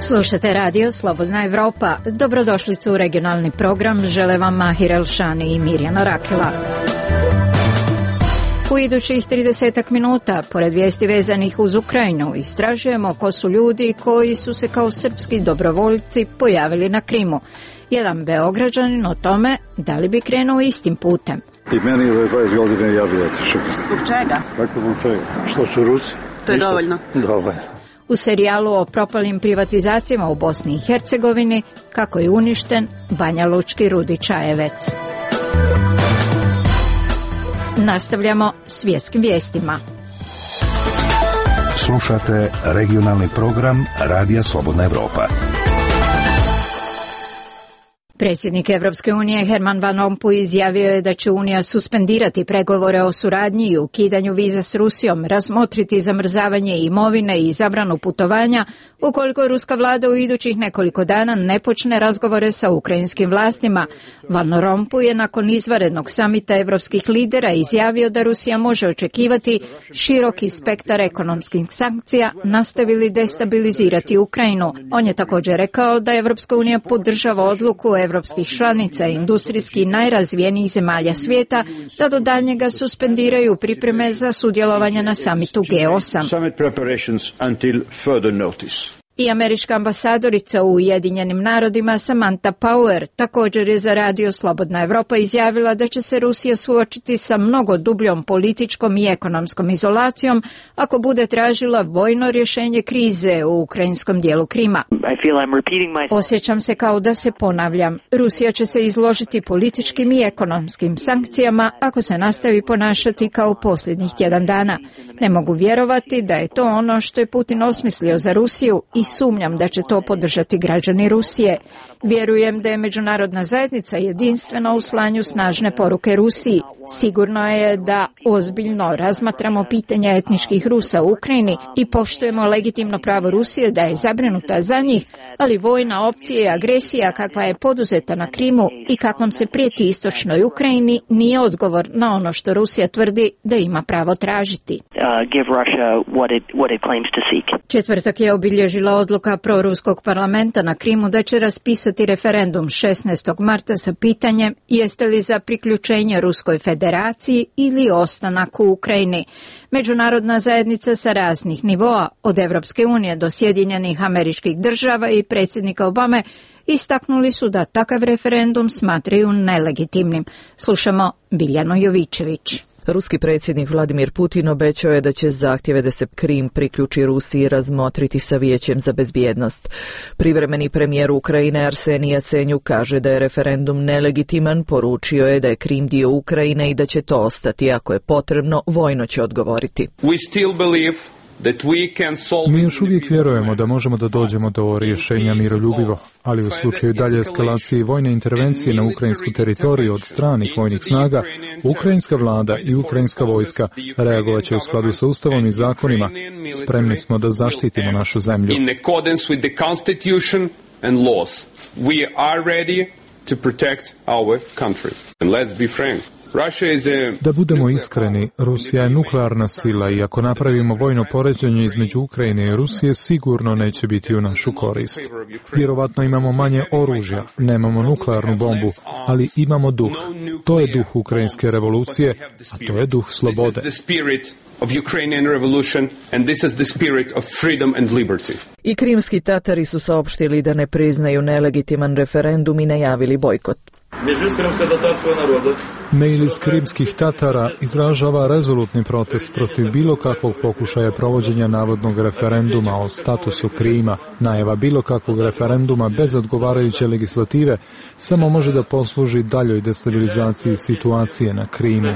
Slušate radio Slobodna Evropa. Dobrodošlicu u regionalni program. Žele vam Mahir Elšani i Mirjana Rakela. U idućih 30 minuta, pored vijesti vezanih uz Ukrajinu, istražujemo ko su ljudi koji su se kao srpski dobrovoljci pojavili na Krimu. Jedan Beograđanin o tome da li bi krenuo istim putem. I meni je 20 godina ja bi otišao. Zbog čega? Kako zbog čega? Što su Rusi? To je dovoljno. Dovoljno. U serijalu o propalim privatizacijama u Bosni i Hercegovini, kako je uništen Banja Lučki Rudi Čajevec. Nastavljamo s svjetskim vijestima. Slušate regionalni program Radija Slobodna Evropa. Predsjednik Evropske unije Herman Van Rompuy izjavio je da će Unija suspendirati pregovore o suradnji i ukidanju viza s Rusijom, razmotriti zamrzavanje imovine i zabranu putovanja ukoliko ruska vlada u idućih nekoliko dana ne počne razgovore sa ukrajinskim vlastima. Van Rompuy je nakon izvanrednog samita evropskih lidera izjavio da Rusija može očekivati široki spektar ekonomskih sankcija nastavili destabilizirati Ukrajinu. On je također rekao da Evropska unija podržava odluku evropskih članica i industrijski najrazvijenijih zemalja svijeta da do daljnjega suspendiraju pripreme za sudjelovanje na samitu G8. I američka ambasadorica u Ujedinjenim narodima Samantha Power također je za radio Slobodna Evropa izjavila da će se Rusija suočiti sa mnogo dubljom političkom i ekonomskom izolacijom ako bude tražila vojno rješenje krize u ukrajinskom dijelu Krima. Osjećam se kao da se ponavljam. Rusija će se izložiti političkim i ekonomskim sankcijama ako se nastavi ponašati kao posljednjih tjedan dana. Ne mogu vjerovati da je to ono što je Putin osmislio za Rusiju i sumnjam da će to podržati građani Rusije. Vjerujem da je međunarodna zajednica jedinstvena u slanju snažne poruke Rusiji. Sigurno je da ozbiljno razmatramo pitanja etničkih Rusa u Ukrajini i poštujemo legitimno pravo Rusije da je zabrinuta za njih, ali vojna opcija i agresija kakva je poduzeta na Krimu i kakvom se prijeti istočnoj Ukrajini nije odgovor na ono što Rusija tvrdi da ima pravo tražiti. Četvrtak je obilježila odluka proruskog parlamenta na Krimu da će raspisati referendum 16. marta sa pitanjem jeste li za priključenje Ruskoj federaciji ili ostanak u Ukrajini. Međunarodna zajednica sa raznih nivoa, od Evropske unije do Sjedinjenih Američkih Država i predsjednika Obame, istaknuli su da takav referendum smatraju nelegitimnim. Slušamo Biljanu Jovičević. Ruski predsjednik Vladimir Putin obećao je da će zahtjeve da se Krim priključi Rusiji razmotriti sa Vijećem za bezbjednost. Privremeni premijer Ukrajine Arsenij Jacenjuk kaže da je referendum nelegitiman, poručio je da je Krim dio Ukrajine i da će to ostati, ako je potrebno, vojno će odgovoriti. Mi još uvijek vjerujemo da možemo da dođemo do rješenja miroljubivo, ali u slučaju dalje eskalacije i vojne intervencije na ukrajinsku teritoriju od stranih vojnih snaga, ukrajinska vlada i ukrajinska vojska reagovat će u skladu sa ustavom i zakonima. Spremni smo da zaštitimo našu zemlju. Da budemo iskreni, Rusija je nuklearna sila i ako napravimo vojno poređenje između Ukrajine i Rusije, sigurno neće biti u našu korist. Vjerovatno imamo manje oružja, nemamo nuklearnu bombu, ali imamo duh. To je duh ukrajinske revolucije, a to je duh slobode. I krimski Tatari su saopštili da ne priznaju nelegitiman referendum i najavili bojkot. Mail iz krimskih Tatara izražava rezolutni protest protiv bilo kakvog pokušaja provođenja navodnog referenduma o statusu Krima. Najava bilo kakvog referenduma bez odgovarajuće legislative samo može da posluži daljoj destabilizaciji situacije na Krimu.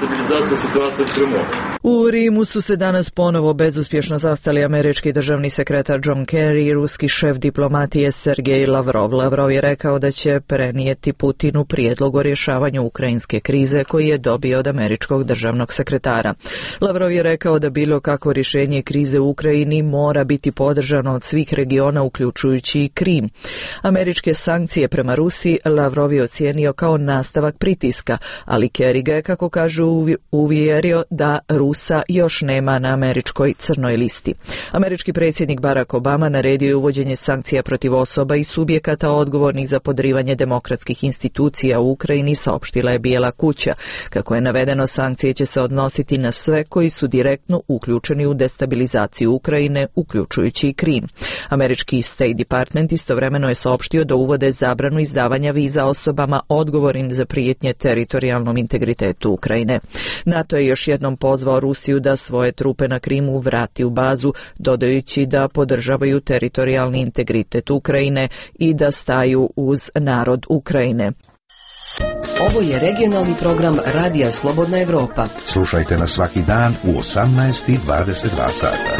U Rimu su se danas ponovo bezuspješno sastali američki državni sekretar John Kerry i ruski šef diplomatije Sergej Lavrov. Lavrov je rekao da će prenijeti Putinu prijedlog o rješavanju ukrajinske ukrajinske krize koji je dobio od američkog državnog sekretara. Lavrov je rekao da bilo kako rješenje krize u Ukrajini mora biti podržano od svih regiona uključujući i Krim. Američke sankcije prema Rusiji Lavrov je ocijenio kao nastavak pritiska, ali Kerry ga je, kako kažu, uvjerio da Rusa još nema na američkoj crnoj listi. Američki predsjednik Barack Obama naredio je uvođenje sankcija protiv osoba i subjekata odgovornih za podrivanje demokratskih institucija u Ukrajini, saopštila je Bijela kuća. Kako je navedeno, sankcije će se odnositi na sve koji su direktno uključeni u destabilizaciju Ukrajine, uključujući i Krim. Američki State Department istovremeno je saopštio da uvode zabranu izdavanja viza osobama odgovornim za prijetnje teritorijalnom integritetu Ukrajine. NATO je još jednom pozvao Rusiju da svoje trupe na Krimu vrati u bazu, dodajući da podržavaju teritorijalni integritet Ukrajine i da staju uz narod Ukrajine. Ovo je regionalni program Radija Slobodna Evropa. Slušajte nas svaki dan u 18:22 sata.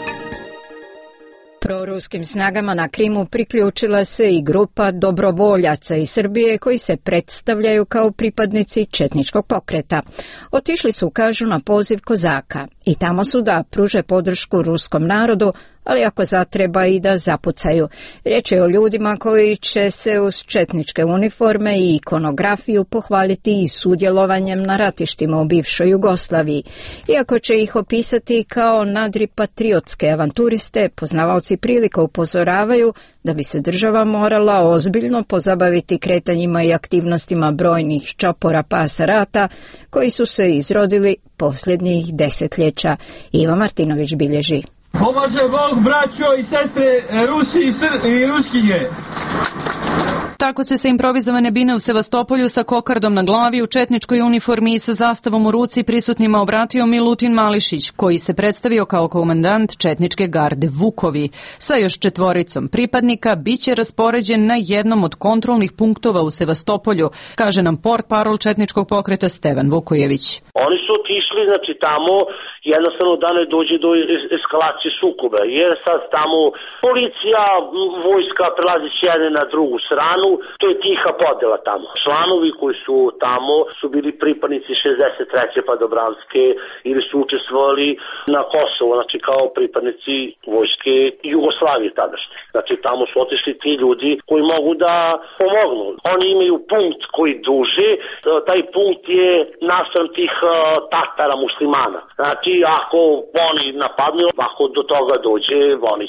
Proruskim snagama na Krimu priključila se i grupa dobrovoljaca iz Srbije koji se predstavljaju kao pripadnici četničkog pokreta. Otišli su, kažu, na poziv Kozaka i tamo su da pruže podršku ruskom narodu, ali ako zatreba i da zapucaju. Riječ je o ljudima koji će se uz četničke uniforme i ikonografiju pohvaliti i sudjelovanjem na ratištima u bivšoj Jugoslaviji. Iako će ih opisati kao nadripatriotske avanturiste, poznavaoci prilika upozoravaju da bi se država morala ozbiljno pozabaviti kretanjima i aktivnostima brojnih čopora pasa rata koji su se izrodili posljednjih desetljeća. Iva Martinović bilježi. Pomaže Bog, braćo i sestre, Rusi i Ruskinje. Tako se sa improvizovane bine u Sevastopolju sa kokardom na glavi, u četničkoj uniformi i sa zastavom u ruci prisutnima obratio Milutin Mališić, koji se predstavio kao komandant četničke garde Vukovi. Sa još 4 pripadnika biće raspoređen na jednom od kontrolnih punktova u Sevastopolju, kaže nam portparol četničkog pokreta Stevan Vukojević. Oni su otišli, znači tamo jednostavno da ne dođe do eskalacije sukoba, jer sad tamo policija, vojska prelazi s jedne na drugu stranu, to je tiha podela tamo. Članovi koji su tamo su bili pripadnici 63. padobranske ili su učestvovali na Kosovo, znači kao pripadnici vojske Jugoslavije tadašnje. Znači tamo su otišli ti ljudi koji mogu da pomognu. Oni imaju punkt koji duže, taj punkt je naspram tih Tatara muslimana. Znači ako oni napadnu, ako do toga dođe, oni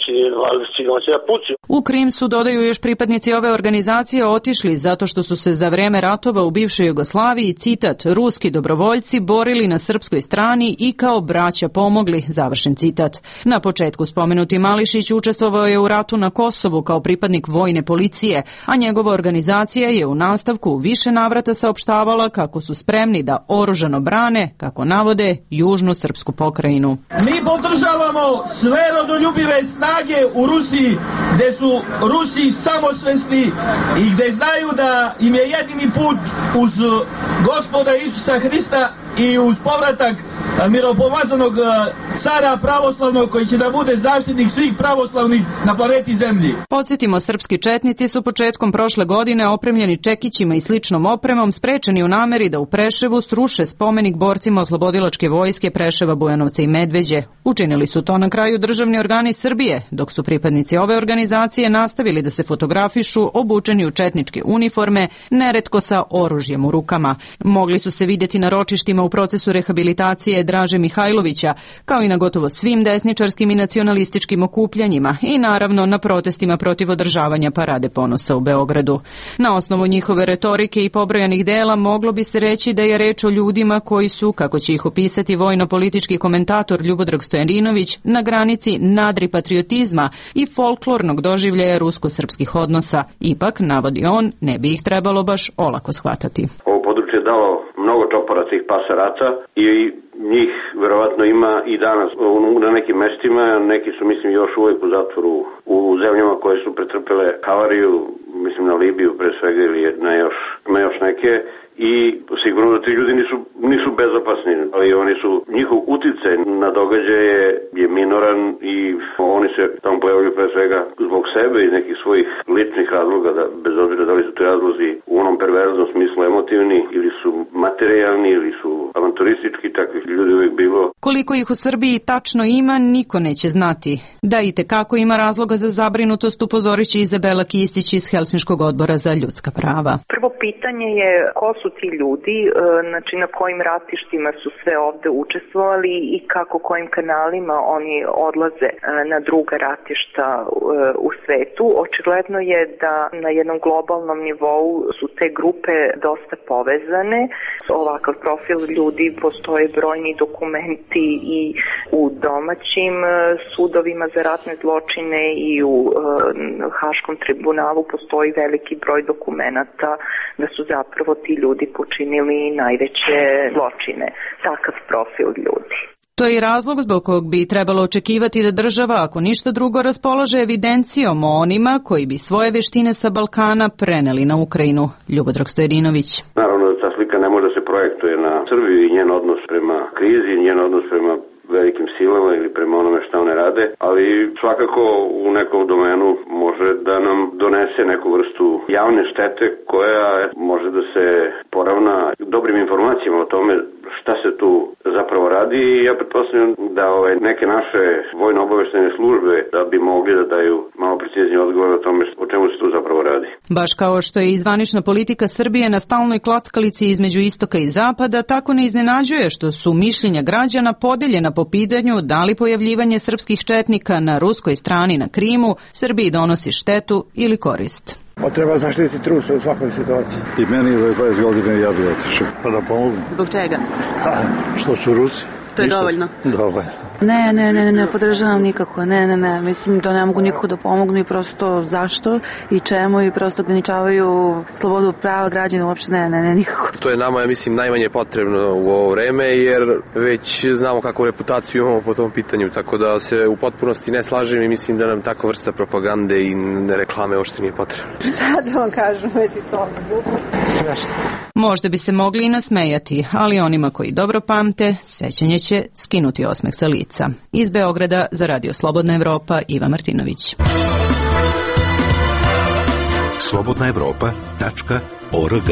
će da pucaju. U Krim su, dodaju još pripadnici ove organizacije, otišli zato što su se za vreme ratova u bivšoj Jugoslaviji, citat, ruski dobrovoljci borili na srpskoj strani i kao braća pomogli, završen citat. Na početku spomenuti Mališić učestvovao je u ratu na Kosovu kao pripadnik vojne policije, a njegova organizacija je u nastavku više navrata saopštavala kako su spremni da oružano brane, kako navode, južnu srpsku pokrajinu. Mi podržavamo sve rodoljubive snage u Rusiji, gde su Rusi samosvesni i gde znaju da im je jedini put uz Gospoda Isusa Hrista i uz povratak miropomazanog cara pravoslavnog koji će da bude zaštitnik svih pravoslavnih na planeti Zemlji. Podsjetimo, srpski četnici su početkom prošle godine opremljeni čekićima i sličnom opremom sprečeni u nameri da u Preševu sruše spomenik borcima oslobodilačke vojske Preševa, Bujanovca i Medveđe. Učinili su to na kraju državni organi Srbije, dok su pripadnici ove organizacije nastavili da se fotografišu obučeni u četničke uniforme, neretko sa oružjem u rukama. Mogli su se vidjeti na ročištima u procesu rehabilitacije Draže Mihajlovića, kao i na gotovo svim desničarskim i nacionalističkim okupljanjima i naravno na protestima protiv održavanja Parade ponosa u Beogradu. Na osnovu njihove retorike i pobrojanih dela moglo bi se reći da je reč o ljudima koji su, kako će ih opisati vojno-politički komentator Ljubodrag Stojadinović, na granici nadripatriotizma i folklornog doživljaja rusko-srpskih odnosa. Ipak, navodi on, ne bi ih trebalo baš olako shvatati. Ovo područje je dalo mnogo čopora tih pasa rata i njih verovatno ima i danas na nekim mestima, neki su mislim još uvijek u zatvoru u zemljama koje su pretrpele havariju, mislim na Libiju pre svega ili na još neke, i sigurno da ti ljudi nisu bezopasni, ali oni su, njihov uticaj na događaje je minoran i oni se tamo pojavljaju pre svega zbog sebe i nekih svojih ličnih razloga, da, bez obzira da li su to razlozi u onom perverznom smislu emotivni ili su materijalni ili su avanturistički, takvih ljudi uvijek bilo. Koliko ih u Srbiji tačno ima, niko neće znati. Da i tekako ima razloga za zabrinutost, upozorit će Izabela Kistić iz Helsinškog odbora za ljudska prava. Prvo pitanje je ko su ti ljudi, znači na kojim ratištima su sve ovde učestvovali i kako kojim kanalima oni odlaze na druga ratišta u svetu. Očigledno je da na jednom globalnom nivou su te grupe dosta povezane. Ovakav profil ljudi, postoje brojni dokumenti i u domaćim sudovima za ratne zločine i u Haškom tribunalu postoji veliki broj dokumenata da su zapravo ti ljudi počinili najveće zločine. Takav profil ljudi. To je i razlog zbog kog bi trebalo očekivati da država, ako ništa drugo, raspolaže evidencijom o onima koji bi svoje veštine sa Balkana preneli na Ukrajinu. Ljubodrag Stojedinović. Naravno da ta slika ne može da se projektuje na Srbiju i njen odnos prema krizi, njen odnos prema velikim silama ili prema onome šta one rade, ali svakako u nekom domenu može da nam donese neku vrstu javne štete koja može da se poravna dobrim informacijama o tome šta se tu zapravo radi i ja pretpostavljam da neke naše vojno-obaveštajne službe da bi mogli da daju malo precizniji odgovor o tome o čemu se tu zapravo radi. Baš kao što je i zvanična politika Srbije na stalnoj klackalici između istoka i zapada, tako ne iznenađuje što su mišljenja građana podeljena po pitanju da li pojavljivanje srpskih četnika na ruskoj strani na Krimu Srbiji donosi štetu ili korist. Treba zaštititi Rusa u svakoj situaciji. I meni 20 godina ja bi otišao. Pa da pomognem. Zbog čega? Što su Rusi. To je dovoljno? Dovoljno. Ne podržavam nikako, ne, mislim da ne mogu nikako da pomognu i prosto zašto i čemu i prosto ograničavaju slobodu prava građana, uopšte ne, nikako. To je nama, ja mislim, najmanje potrebno u ovo vreme, jer već znamo kakvu reputaciju imamo po tom pitanju, tako da se u potpunosti ne slažem i mislim da nam takva vrsta propagande i reklame uopšte nije potrebna. Šta da vam kažem, već i to smešno. Možda bi se mogli i nasmejati, ali onima koji dobro pamte, sećanje će skinuti osmeh sa lica. Iz Beograda za Radio Slobodna Evropa, Iva Martinović. slobodnaevropa.org.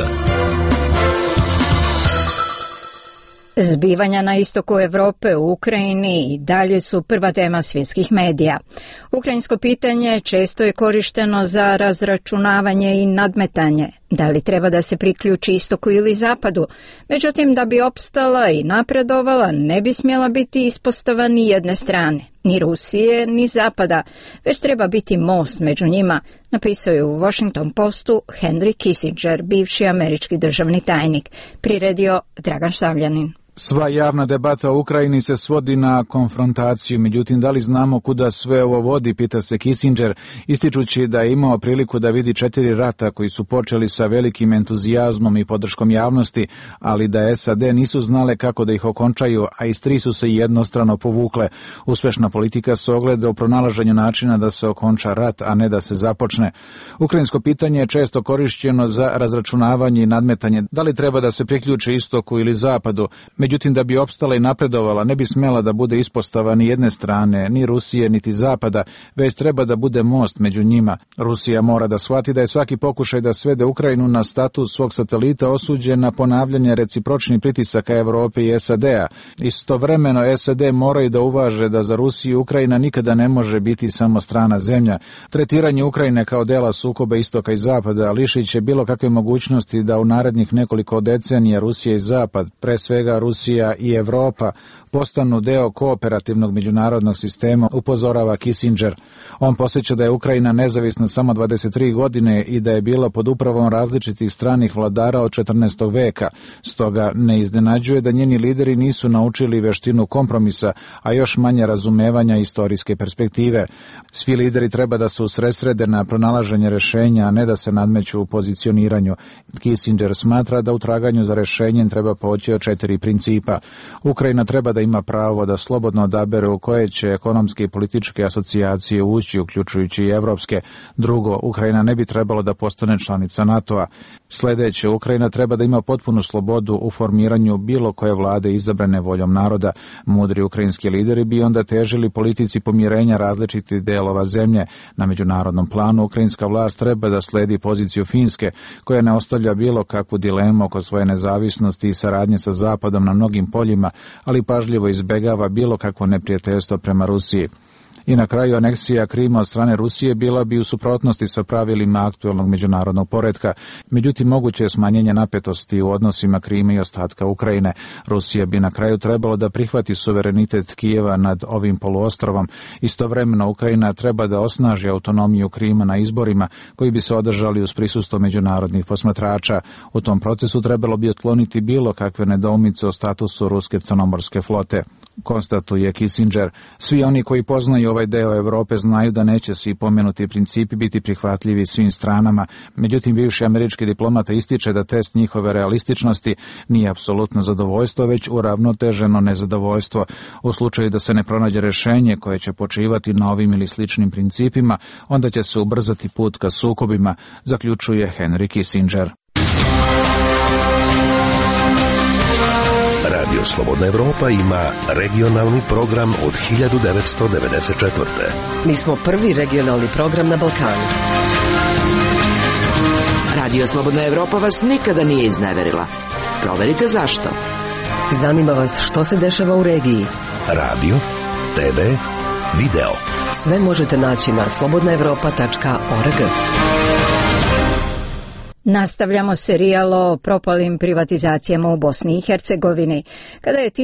Zbivanja na istoku Evrope u Ukrajini i dalje su prva tema svjetskih medija. Ukrajinsko pitanje često je korišteno za razračunavanje i nadmetanje. Da li treba da se priključi istoku ili zapadu? Međutim, da bi opstala i napredovala, ne bi smjela biti ispostava ni jedne strane, ni Rusije, ni zapada, već treba biti most među njima, napisao je u Washington Postu Henry Kissinger, bivši američki državni tajnik, priredio Dragan Štavljanin. Sva javna debata o Ukrajini se svodi na konfrontaciju, međutim da li znamo kuda sve ovo vodi, pita se Kissinger, ističući da je imao priliku da vidi 4 rata koji su počeli sa velikim entuzijazmom i podrškom javnosti, ali da SAD nisu znale kako da ih okončaju, a iz 3 su se jednostrano povukle. Uspešna politika se ogleda u pronalaženju načina da se okonča rat, a ne da se započne. Ukrajinsko pitanje je često korišćeno za razračunavanje i nadmetanje, da li treba da se priključi istoku ili zapadu. Međutim, da bi opstala i napredovala, ne bi smjela da bude ispostava ni jedne strane, ni Rusije, niti Zapada, već treba da bude most među njima. Rusija mora da shvati da je svaki pokušaj da svede Ukrajinu na status svog satelita osuđen na ponavljanje recipročnih pritisaka Evrope i SAD-a. Istovremeno, SAD moraju da uvaže da za Rusiju Ukrajina nikada ne može biti samo strana zemlja. Tretiranje Ukrajine kao dela sukoba istoka i zapada lišit će bilo kakve mogućnosti da u narednih nekoliko decenija Rusija i Zapad, pre svega Rusija i Evropa, postanu deo kooperativnog međunarodnog sistema, upozorava Kissinger. On podsjeća da je Ukrajina nezavisna samo 23 godine i da je bila pod upravom različitih stranih vladara od 14. veka. Stoga ne iznenađuje da njeni lideri nisu naučili veštinu kompromisa, a još manje razumevanja istorijske perspektive. Svi lideri treba da se usredsrede na pronalaženje rešenja, a ne da se nadmeću u pozicioniranju. Kissinger smatra da u traganju za rešenjem treba poći od 4 principa. Ukrajina treba da ima pravo da slobodno odabere u koje će ekonomske i političke asocijacije ući, uključujući i evropske. Drugo, Ukrajina ne bi trebalo da postane članica NATO-a. Sljedeće, Ukrajina treba da ima potpunu slobodu u formiranju bilo koje vlade izabrane voljom naroda. Mudri ukrajinski lideri bi onda težili politici pomirenja različitih delova zemlje. Na međunarodnom planu ukrajinska vlast treba da sledi poziciju Finske, koja ne ostavlja bilo kakvu dilemu oko svoje nezavisnosti i saradnje sa Zapadom na mnogim poljima, ali pažljivo izbegava bilo kakvo neprijateljstvo prema Rusiji. I na kraju, aneksija Krima od strane Rusije bila bi u suprotnosti sa pravilima aktualnog međunarodnog poretka. Međutim, moguće je smanjenje napetosti u odnosima Krima i ostatka Ukrajine. Rusija bi na kraju trebalo da prihvati suverenitet Kijeva nad ovim poluostrovom. Istovremeno, Ukrajina treba da osnaži autonomiju Krima na izborima koji bi se održali uz prisustvo međunarodnih posmatrača. U tom procesu trebalo bi otkloniti bilo kakve nedoumice o statusu ruske crnomorske flote, konstatuje Kissinger. Svi oni koji poznaju ovaj deo Evrope znaju da neće svi pomenuti principi biti prihvatljivi svim stranama. Međutim, bivši američki diplomata ističe da test njihove realističnosti nije apsolutno zadovoljstvo, već uravnoteženo nezadovoljstvo. U slučaju da se ne pronađe rešenje koje će počivati na ovim ili sličnim principima, onda će se ubrzati put ka sukobima, zaključuje Henry Kissinger. Radio Slobodna Evropa ima regionalni program od 1994. Mi smo prvi regionalni program na Balkanu. Radio Slobodna Evropa vas nikada nije izneverila. Proverite zašto. Zanima vas što se dešava u regiji. Radio, TV, video. Sve možete naći na slobodnaevropa.org. Nastavljamo serijal o propalim privatizacijama u Bosni i Hercegovini. Kada je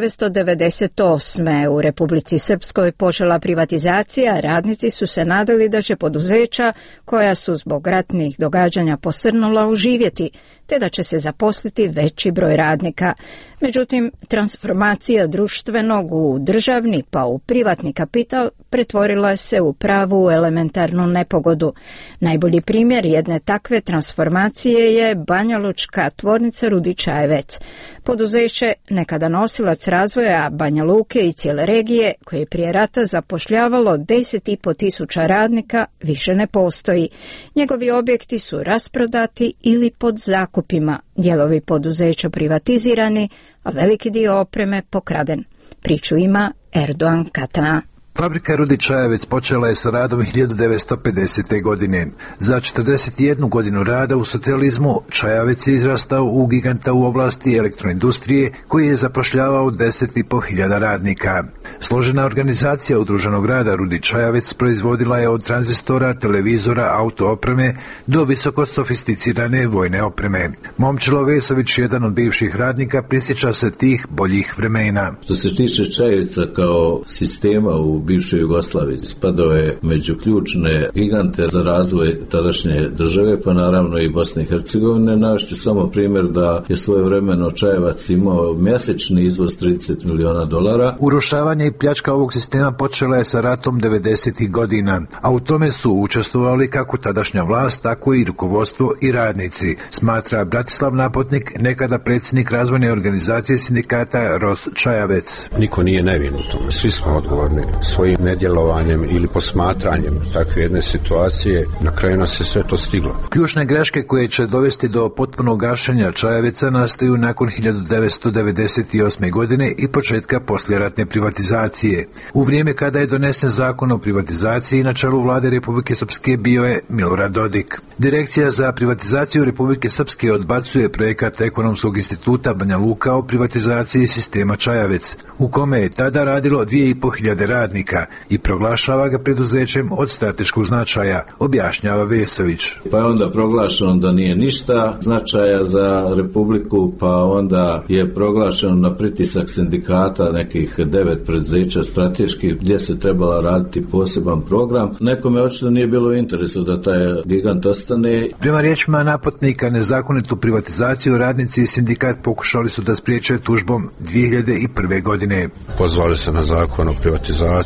1998. u Republici Srpskoj počela privatizacija, radnici su se nadali da će poduzeća, koja su zbog ratnih događanja posrnula, oživjeti, te da će se zaposliti veći broj radnika. Međutim, transformacija društvenog u državni pa u privatni kapital pretvorila se u pravu elementarnu nepogodu. Najbolji primjer jedne takve transformacije je Banjalučka tvornica Rudi Čajevec. Poduzeće, nekada nosilac razvoja Banja Luke i cijele regije, koje je prije rata zapošljavalo 10.500 radnika, više ne postoji. Njegovi objekti su rasprodati ili pod zakupima, dijelovi poduzeća privatizirani, a veliki dio opreme pokraden. Priču ima Erdogan Katana. Fabrika Rudi Čajevec počela je sa radom 1950. godine. Za 41 godinu rada u socijalizmu Čajevec je izrastao u giganta u oblasti elektroindustrije koji je zapošljavao 10.500 radnika. Složena organizacija udruženog rada Rudi Čajevec proizvodila je od tranzistora, televizora, auto opreme do visoko sofisticirane vojne opreme. Momčilo Vesović, jedan od bivših radnika, prisjeća se tih boljih vremena. Što se tiče Čajevca kao sistema u bivšoj Jugoslaviji, spadao je među ključne gigante za razvoj tadašnje države, pa naravno i Bosne i Hercegovine. Navešću samo primjer da je svojevremeno Čajevac imao mjesečni izvoz $30 miliona. Urušavanje i pljačka ovog sistema počela je sa ratom 90. godina, a u tome su učestvovali kako tadašnja vlast, tako i rukovodstvo i radnici, smatra Bratislav Napotnik, nekada predsjednik razvojne organizacije sindikata Ros Čajevec. Niko nije nevin u tome, svi smo odgovorni svojim nedjelovanjem ili posmatranjem takve jedne situacije. Na kraju nas je sve to stiglo. Ključne greške koje će dovesti do potpunog gašenja Čajeveca nastaju nakon 1998. godine i početka poslijeratne privatizacije. U vrijeme kada je donesen zakon o privatizaciji, na čelu vlade Republike Srpske bio je Milorad Dodik. Direkcija za privatizaciju Republike Srpske odbacuje projekat Ekonomskog instituta Banja Luka o privatizaciji sistema Čajevec, u kome je tada radilo 2.500 radnika i proglašava ga preduzećem od strateškog značaja, objašnjava Vesović. Pa je onda proglašeno da nije ništa značaja za Republiku, pa onda je proglašeno na pritisak sindikata nekih 9 preduzeća strateških gdje se trebala raditi poseban program. Nekome očito nije bilo u interesu da taj gigant ostane. Prema riječima Napotnika, nezakonitu privatizaciju radnici i sindikat pokušali su da spriječe tužbom 2001. godine. Pozvali se na zakon o privatizaciji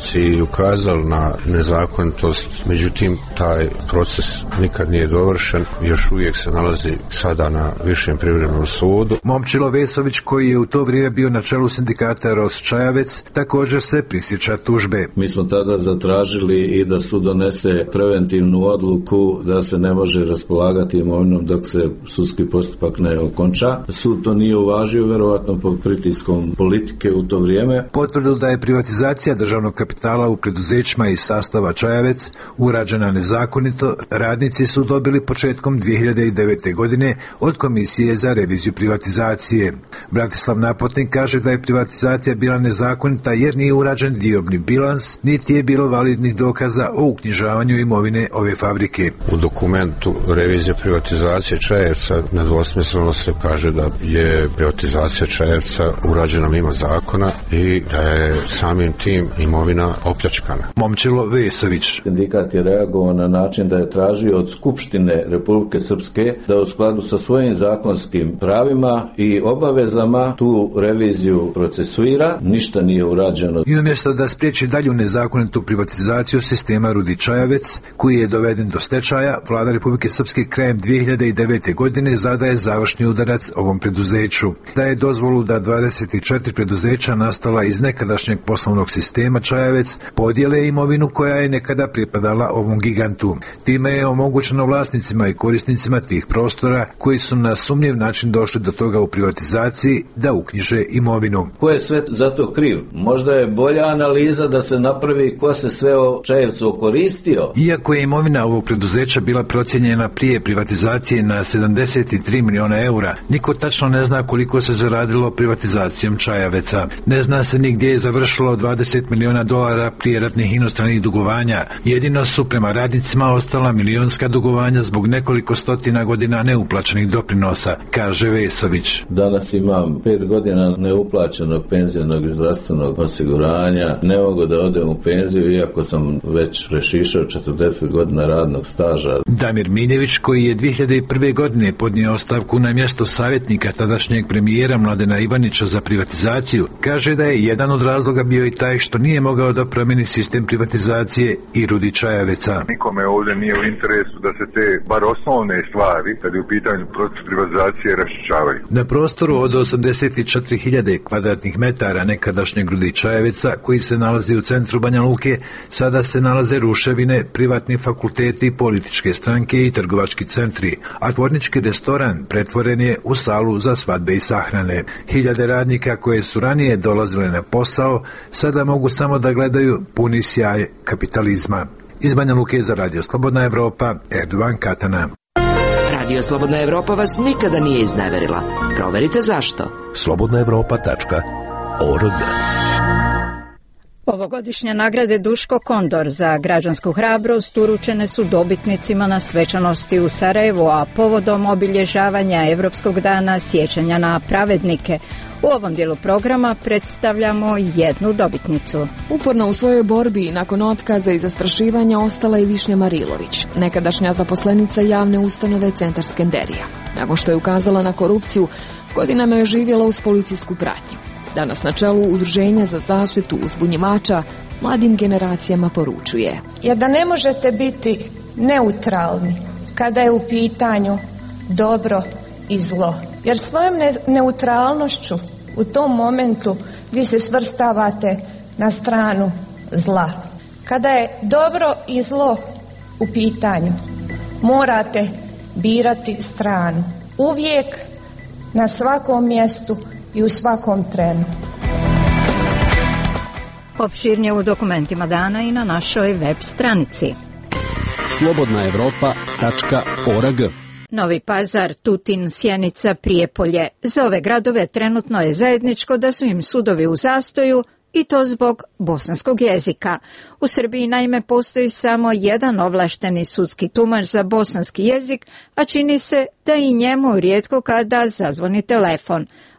stručnjaci i ukazali na nezakonitost, međutim taj proces nikad nije dovršen, još uvijek se nalazi sada na Višem privremenom sudu. Momčilo Vesović, koji je u to vrijeme bio na čelu sindikata Ros Čajavec, također se prisjeća tužbe. Mi smo tada zatražili i da sud donese preventivnu odluku da se ne može raspolagati imovinom dok se sudski postupak ne okonča. Sud to nije uvažio, verovatno pod pritiskom politike u to vrijeme. Potvrdu da je privatizacija državnog kapitala u preduzećima iz sastava Čajavec urađena nezakonito, radnici su dobili početkom 2009. godine od Komisije za reviziju privatizacije. Bratislav Napotnik kaže da je privatizacija bila nezakonita jer nije urađen diobni bilans, niti je bilo validnih dokaza o uknjižavanju imovine ove fabrike. U dokumentu revizije privatizacije Čajevca nedvosmisleno se kaže da je privatizacija Čajevca urađena mimo zakona i da je samim tim imovina opljačkana. Momčilo Vesović. Sindikat je reagovao na način da je tražio od Skupštine Republike Srpske da u skladu sa svojim zakonskim pravima i obavezama tu reviziju procesuira. Ništa nije urađeno. I umjesto da spriječi dalju nezakonitu privatizaciju sistema Rudi Čajavec, koji je doveden do stečaja, vlada Republike Srpske krajem 2009. godine zadaje završni udarac ovom preduzeću. Daje dozvolu da 24 preduzeća nastala iz nekadašnjeg poslovnog sistema Čajavec podijele imovinu koja je nekada pripadala ovom gigantu. Time je omogućeno vlasnicima i korisnicima tih prostora, koji su na sumnjiv način došli do toga u privatizaciji, da uknjiže imovinu. Ko je sve za to kriv? Možda je bolja analiza da se napravi ko se sve o Čajevcu okoristio. Iako je imovina ovog preduzeća bila procijenjena prije privatizacije na 73 miliona eura, niko tačno ne zna koliko se zaradilo privatizacijom Čajaveca. Ne zna se ni gdje je završilo 20 miliona dolara prijeratnih inostranih dugovanja. Jedino su prema radnicima ostala milionska dugovanja zbog nekoliko stotina godina neuplaćenih doprinosa, kaže Vesović. Danas imam 5 godina neuplaćenog penzionog i zdravstvenog osiguranja. Ne mogu da odem u penziju iako sam već prešišao 40 godina radnog staža. Damir Miljević, koji je 2001. godine podnio ostavku na mjesto savjetnika tadašnjeg premijera Mladena Ivanića za privatizaciju, kaže da je jedan od razloga bio i taj što nije mogao da promijeni sistem privatizacije i Rudi Čajaveca. Nikome ovdje nije u interesu da se te bar osnovne stvari, kad je u pitanju proces privatizacije, raščišćavaju. Na prostoru od 84.000 kvadratnih metara nekadašnjeg Rudi Čajaveca, koji se nalazi u centru Banja Luke, sada se nalaze ruševine, privatni fakulteti, političke stranke i trgovački centri, a tvornički restoran pretvoren je u salu za svadbe i sahrane. Hiljade radnika koje su ranije dolazile na posao sada mogu samo da gledaju puni sjaj kapitalizma. Iz Banja Luke za Radio Slobodna Evropa, Erdovan Katana. Radio Slobodna Evropa vas nikada nije izneverila. Proverite zašto. slobodnaevropa.org. Ovogodišnje nagrade Duško Kondor za građansku hrabrost uručene su dobitnicima na svečanosti u Sarajevu, a povodom obilježavanja Evropskog dana sjećanja na pravednike. U ovom dijelu programa predstavljamo jednu dobitnicu. Uporno u svojoj borbi nakon otkaza i zastrašivanja ostala je Višnja Marilović, nekadašnja zaposlenica javne ustanove Centar Skenderija. Nakon što je ukazala na korupciju, godinama je živjela uz policijsku pratnju. Danas na čelu Udruženja za zaštitu uzbunjivača mladim generacijama poručuje: jer da ne možete biti neutralni kada je u pitanju dobro i zlo. Jer svojom neutralnošću u tom momentu vi se svrstavate na stranu zla. Kada je dobro i zlo u pitanju, morate birati stranu. Uvijek, na svakom mjestu i u svakom trenu. Opširnije u dokumentima dana i na našoj web stranici. slobodnaevropa.org. Novi Pazar, Tutin, Sjenica, Prijepolje. Za ove gradove trenutno je zajedničko da su im sudovi u zastoju, i to zbog bosanskog jezika. U Srbiji naime postoji samo jedan ovlašteni sudski tumač za bosanski jezik, a čini se da i njemu rijetko kada zazvoni telefon.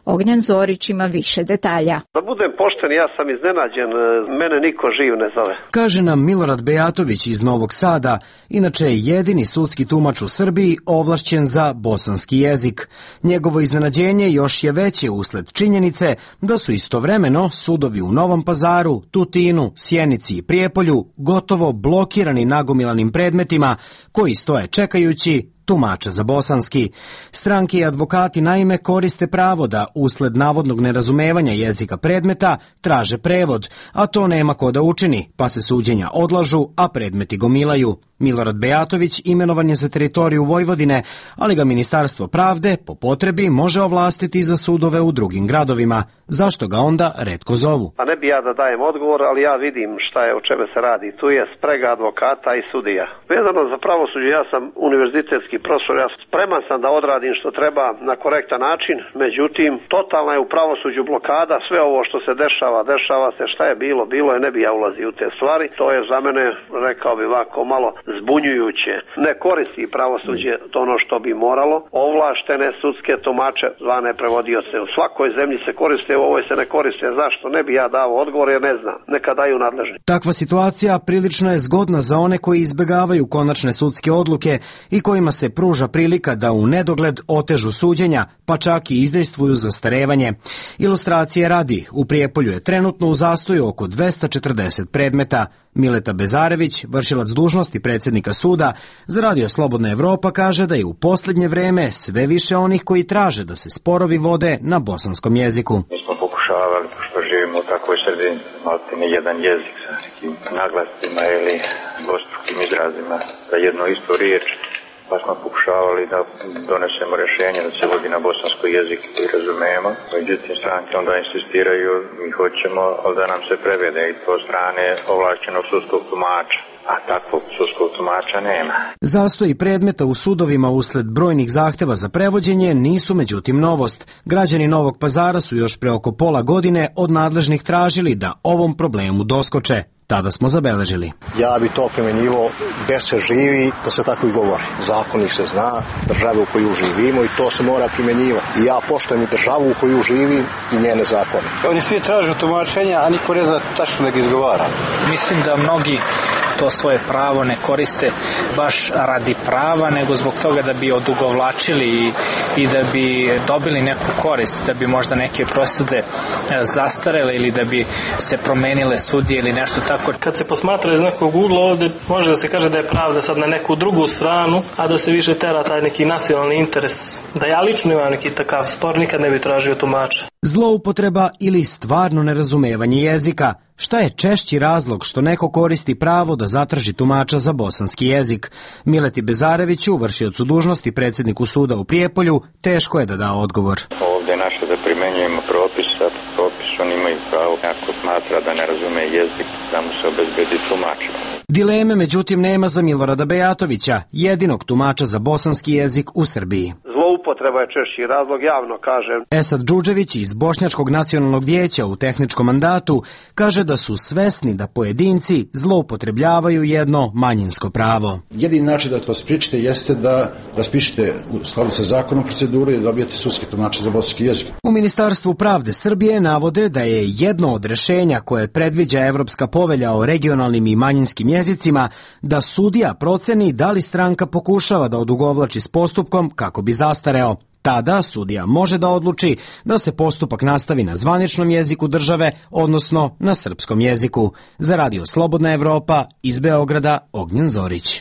Ognjen Zorić ima više detalja. Da budem pošten, ja sam iznenađen, mene niko živ ne zove. Kaže nam Milorad Bejatović iz Novog Sada, inače je jedini sudski tumač u Srbiji ovlašćen za bosanski jezik. Njegovo iznenađenje još je veće usled činjenice da su istovremeno sudovi u Novom Pazaru, Tutinu, Sjenici i Prijepolju gotovo blokirani nagomilanim predmetima koji stoje čekajući tumača za bosanski. Stranke i advokati naime koriste pravo da usled navodnog nerazumevanja jezika predmeta traže prevod, a to nema ko da učini, pa se suđenja odlažu, a predmeti gomilaju. Milorad Bejatović imenovan je za teritoriju Vojvodine, ali ga Ministarstvo pravde po potrebi može ovlastiti za sudove u drugim gradovima. Zašto ga onda retko zovu? Pa ne bi ja da dajem odgovor, ali ja vidim šta je, o čemu se radi. Tu je sprega advokata i sudija. Vezano za pravosuđe, ja sam univerzitetski profesor, ja spreman sam da odradim što treba na korektan način, međutim, totalna je u pravosuđu blokada, sve ovo što se dešava se, šta je bilo je, ne bi ja ulazio u te stvari. To je za mene, rekao bi ovako, malo zbunjujuće. Ne koristi pravosuđe to ono što bi moralo. Ovlaštene sudske tumače, zvane prevodioce, u svakoj zemlji se koriste, u ovoj se ne koriste. Zašto? Ne bi ja dao odgovor jer ne znam. Neka daju nadležni. Takva situacija prilično je zgodna za one koji izbegavaju konačne sudske odluke i kojima se pruža prilika da u nedogled otežu suđenja, pa čak i izdejstvuju zastarevanje. Ilustracije radi, u Prijepolju je trenutno u zastoju oko 240 predmeta. Mileta Bezarević, vršilac dužnosti predsjednika suda, za Radio Slobodna Evropa kaže da je u posljednje vreme sve više onih koji traže da se sporovi vode na bosanskom jeziku. Mi smo pokušavali, što živimo u takvoj sredini, maltene jedan jezik sa nekim naglascima ili dvostrukim izrazima za jednu istu riječ, pa smo pokušavali da donesemo rješenje da se vodi na bosanski jezik koji razumijemo. Međutim, stranke onda insistiraju, mi hoćemo da nam se prevede i to strane ovlašćenog sudskog tumača. A takvog sudskog tumača nema. Zastoji predmeta u sudovima usled brojnih zahteva za prevođenje nisu međutim novost. Građani Novog Pazara su još pre oko pola godine od nadležnih tražili da ovom problemu doskoče. Tada smo zabeležili. Ja bi to primjenjivao gde se živi, da se tako i govori. Zakonik se zna, države u koju živimo i to se mora primjenjivati. I ja poštujem i državu u koju živim i njene zakone. Oni svi traže tumačenja, a niko ne zna tačno da ga izgovara. Mislim da mnogi to svoje pravo ne koriste baš radi prava, nego zbog toga da bi odugovlačili i da bi dobili neku korist, da bi možda neke presude zastarele ili da bi se promenile sudije ili nešto tako. Kad se posmatra iz nekog ugla, ovdje može da se kaže da je pravda sad na neku drugu stranu, a da se više tera taj neki nacionalni interes. Da ja lično imam neki takav spor, nikad ne bi tražio tumača. Zloupotreba ili stvarno nerazumevanje jezika. Šta je češći razlog što neko koristi pravo da zatraži tumača za bosanski jezik? Mileti Bezareviću, vršiocu dužnosti predsjedniku suda u Prijepolju, teško je da da odgovor. Ovdje je naše da primjenjujemo propis, a propis oni imaju pravo, ako smatra da ne razume jezik, da mu se obezbedi tumača. Dileme međutim nema za Milorada Bejatovića, jedinog tumača za bosanski jezik u Srbiji. Zloupotreba je češći razlog, javno kažem. Esad Džudžević iz Bošnjačkog nacionalnog vijeća u tehničkom mandatu kaže da su svesni da pojedinci zloupotrebljavaju jedno manjinsko pravo. Jedini način da to spriječite jeste da raspišete u skladu sa zakonom proceduru i da dobijete sudski tumač za bosanski jezik. U Ministarstvu pravde Srbije navode da je jedno od rješenja koje predviđa Evropska povelja o regionalnim i manjinskim jezicima da sudija proceni da li stranka pokušava da odugovlači s postupkom kako bi zastareo. Tada sudija može da odluči da se postupak nastavi na zvaničnom jeziku države, odnosno na srpskom jeziku. Za Radio Slobodna Evropa, iz Beograda, Ognjen Zorić.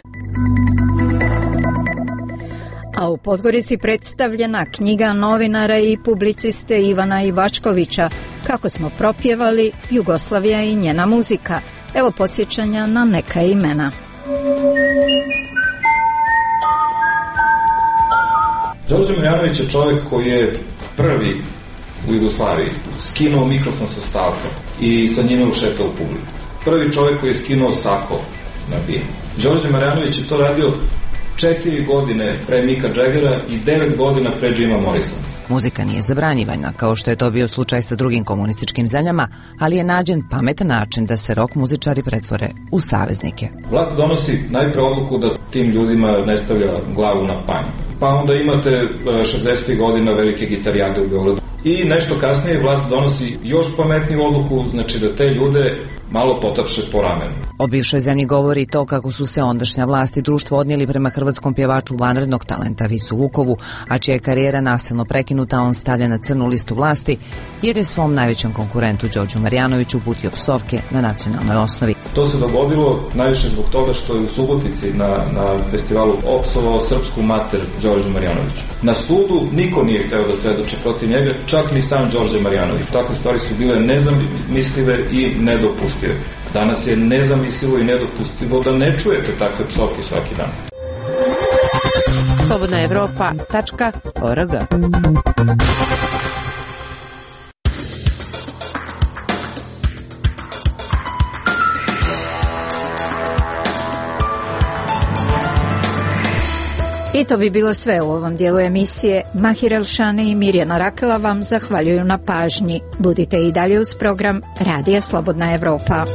A u Podgorici predstavljena knjiga novinara i publiciste Ivana Ivačkovića Kako smo propjevali Jugoslavija i njena muzika. Evo podsjećanja na neka imena. Đorđe Marjanović je čovjek koji je prvi u Jugoslaviji skinuo mikrofon sa stalca i sa njime ušetao u publiku. Prvi čovjek koji je skinuo sako na bijem. Đorđe Marjanović je to radio 4 godine pre Mika Džegera i 9 godina pre Jima Morrisona. Muzika nije zabranjivana, kao što je to bio slučaj sa drugim komunističkim zemljama, ali je nađen pametan način da se rock muzičari pretvore u saveznike. Vlast donosi najpre odluku da tim ljudima ne stavlja glavu na panj. Pa onda imate 60. godina velike gitarijade u Beogradu. I nešto kasnije vlast donosi još pametniju odluku, znači da te ljude malo potapše po ramenu. O bivšoj zemlji govori i to kako su se ondašnja vlast i društvo odnijeli prema hrvatskom pjevaču vanrednog talenta Vicu Vukovu, a čija je karijera nasilno prekinuta, on stavlja na crnu listu vlasti jer je svom najvećem konkurentu Đorđu Marjanoviću uputio psovke na nacionalnoj osnovi. To se dogodilo najviše zbog toga što je u Subotici na festivalu opsovao srpsku mater Đorđu Marjanoviću. Na sudu niko nije hteo da svedoči protiv njega, čak ni sam Đorđe Marjanović. Takve stvari su bile nezamislive i nedopustive. Danas je nezamislivo i nedopustivo da ne čujete takve psovke svaki dan. slobodnaevropa.org. I to bi bilo sve u ovom dijelu emisije. Mahir Elšane i Mirjana Rakela vam zahvaljuju na pažnji. Budite i dalje uz program Radija Slobodna Evropa.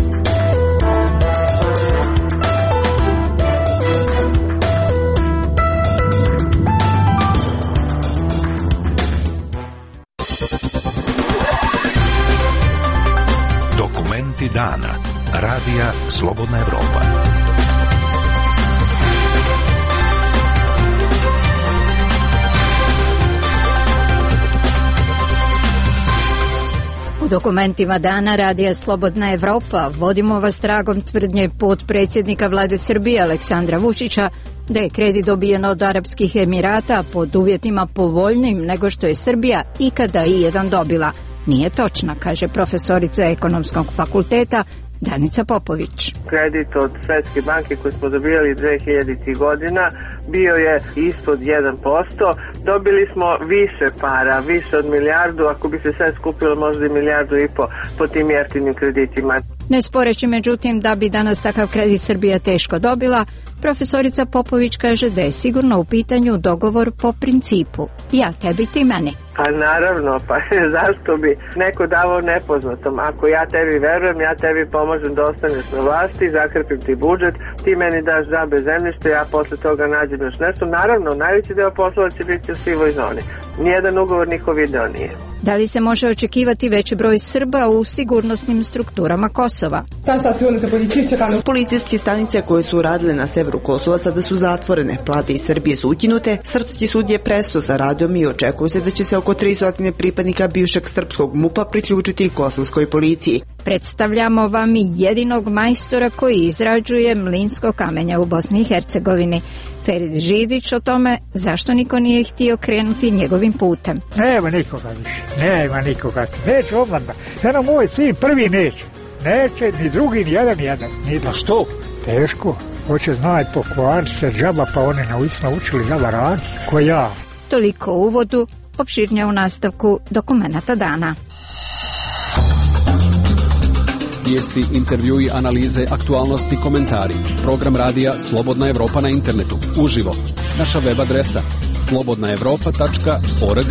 Dokumenti dana. Radija Slobodna Evropa. U dokumentima dana Radija Slobodna Evropa vodimo vas tragom tvrdnje potpredsjednika vlade Srbije Aleksandra Vučića da je kredit dobijen od Arapskih Emirata pod uvjetima povoljnim nego što je Srbija ikada i jedan dobila. Nije točna, kaže profesorica Ekonomskog fakulteta Danica Popović. Kredit od Svetske banke koji smo dobijali 2000. godina bio je ispod 1%. Dobili smo više para, više od milijardu, ako bi se sve skupilo možda i milijardu i po tim jeftinim kreditima. Ne sporeći međutim da bi danas takav kredit Srbija teško dobila, profesorica Popović kaže da je sigurno u pitanju dogovor po principu ja tebi ti meni. Pa naravno, pa zašto bi neko davao nepoznatom? Ako ja tebi verujem, ja tebi pomožem da ostaneš na vlasti, zakrpim ti budžet, ti meni daš džabe zemljište, ja posle toga nađem još nešto. Naravno, najveći deo poslova će biti u sivoj zoni. Nijedan ugovor niko video nije. Da li se može očekivati veći broj Srba u sigurnosnim strukturama Kosova? Policijske stanice koje su radile na severu Kosova sada su zatvorene, plate iz Srbije su ukinute, srpski sud je prestao sa radom i očekuje se da će se oko 300 pripadnika bivšeg srpskog MUP-a priključiti kosovskoj policiji. Predstavljamo vam i jedinog majstora koji izrađuje mlinsko kamenje u Bosni i Hercegovini. Ferid Židić o tome zašto niko nije htio krenuti njegovim putem. Nema nikoga više, nema nikoga. Neće odmanda. Jedan moj sin prvi neće. Neće ni drugi, ni jedan. A što? Teško. Hoće znati pokvariti se džaba, pa one naučili džaba raditi, ko ja. Toliko u uvodu, opširnije u nastavku dokumenata dana. Vijesti, intervjui, analize, aktualnosti, komentari. Program radija Slobodna Evropa na internetu. Uživo. Naša web adresa slobodnaevropa.org.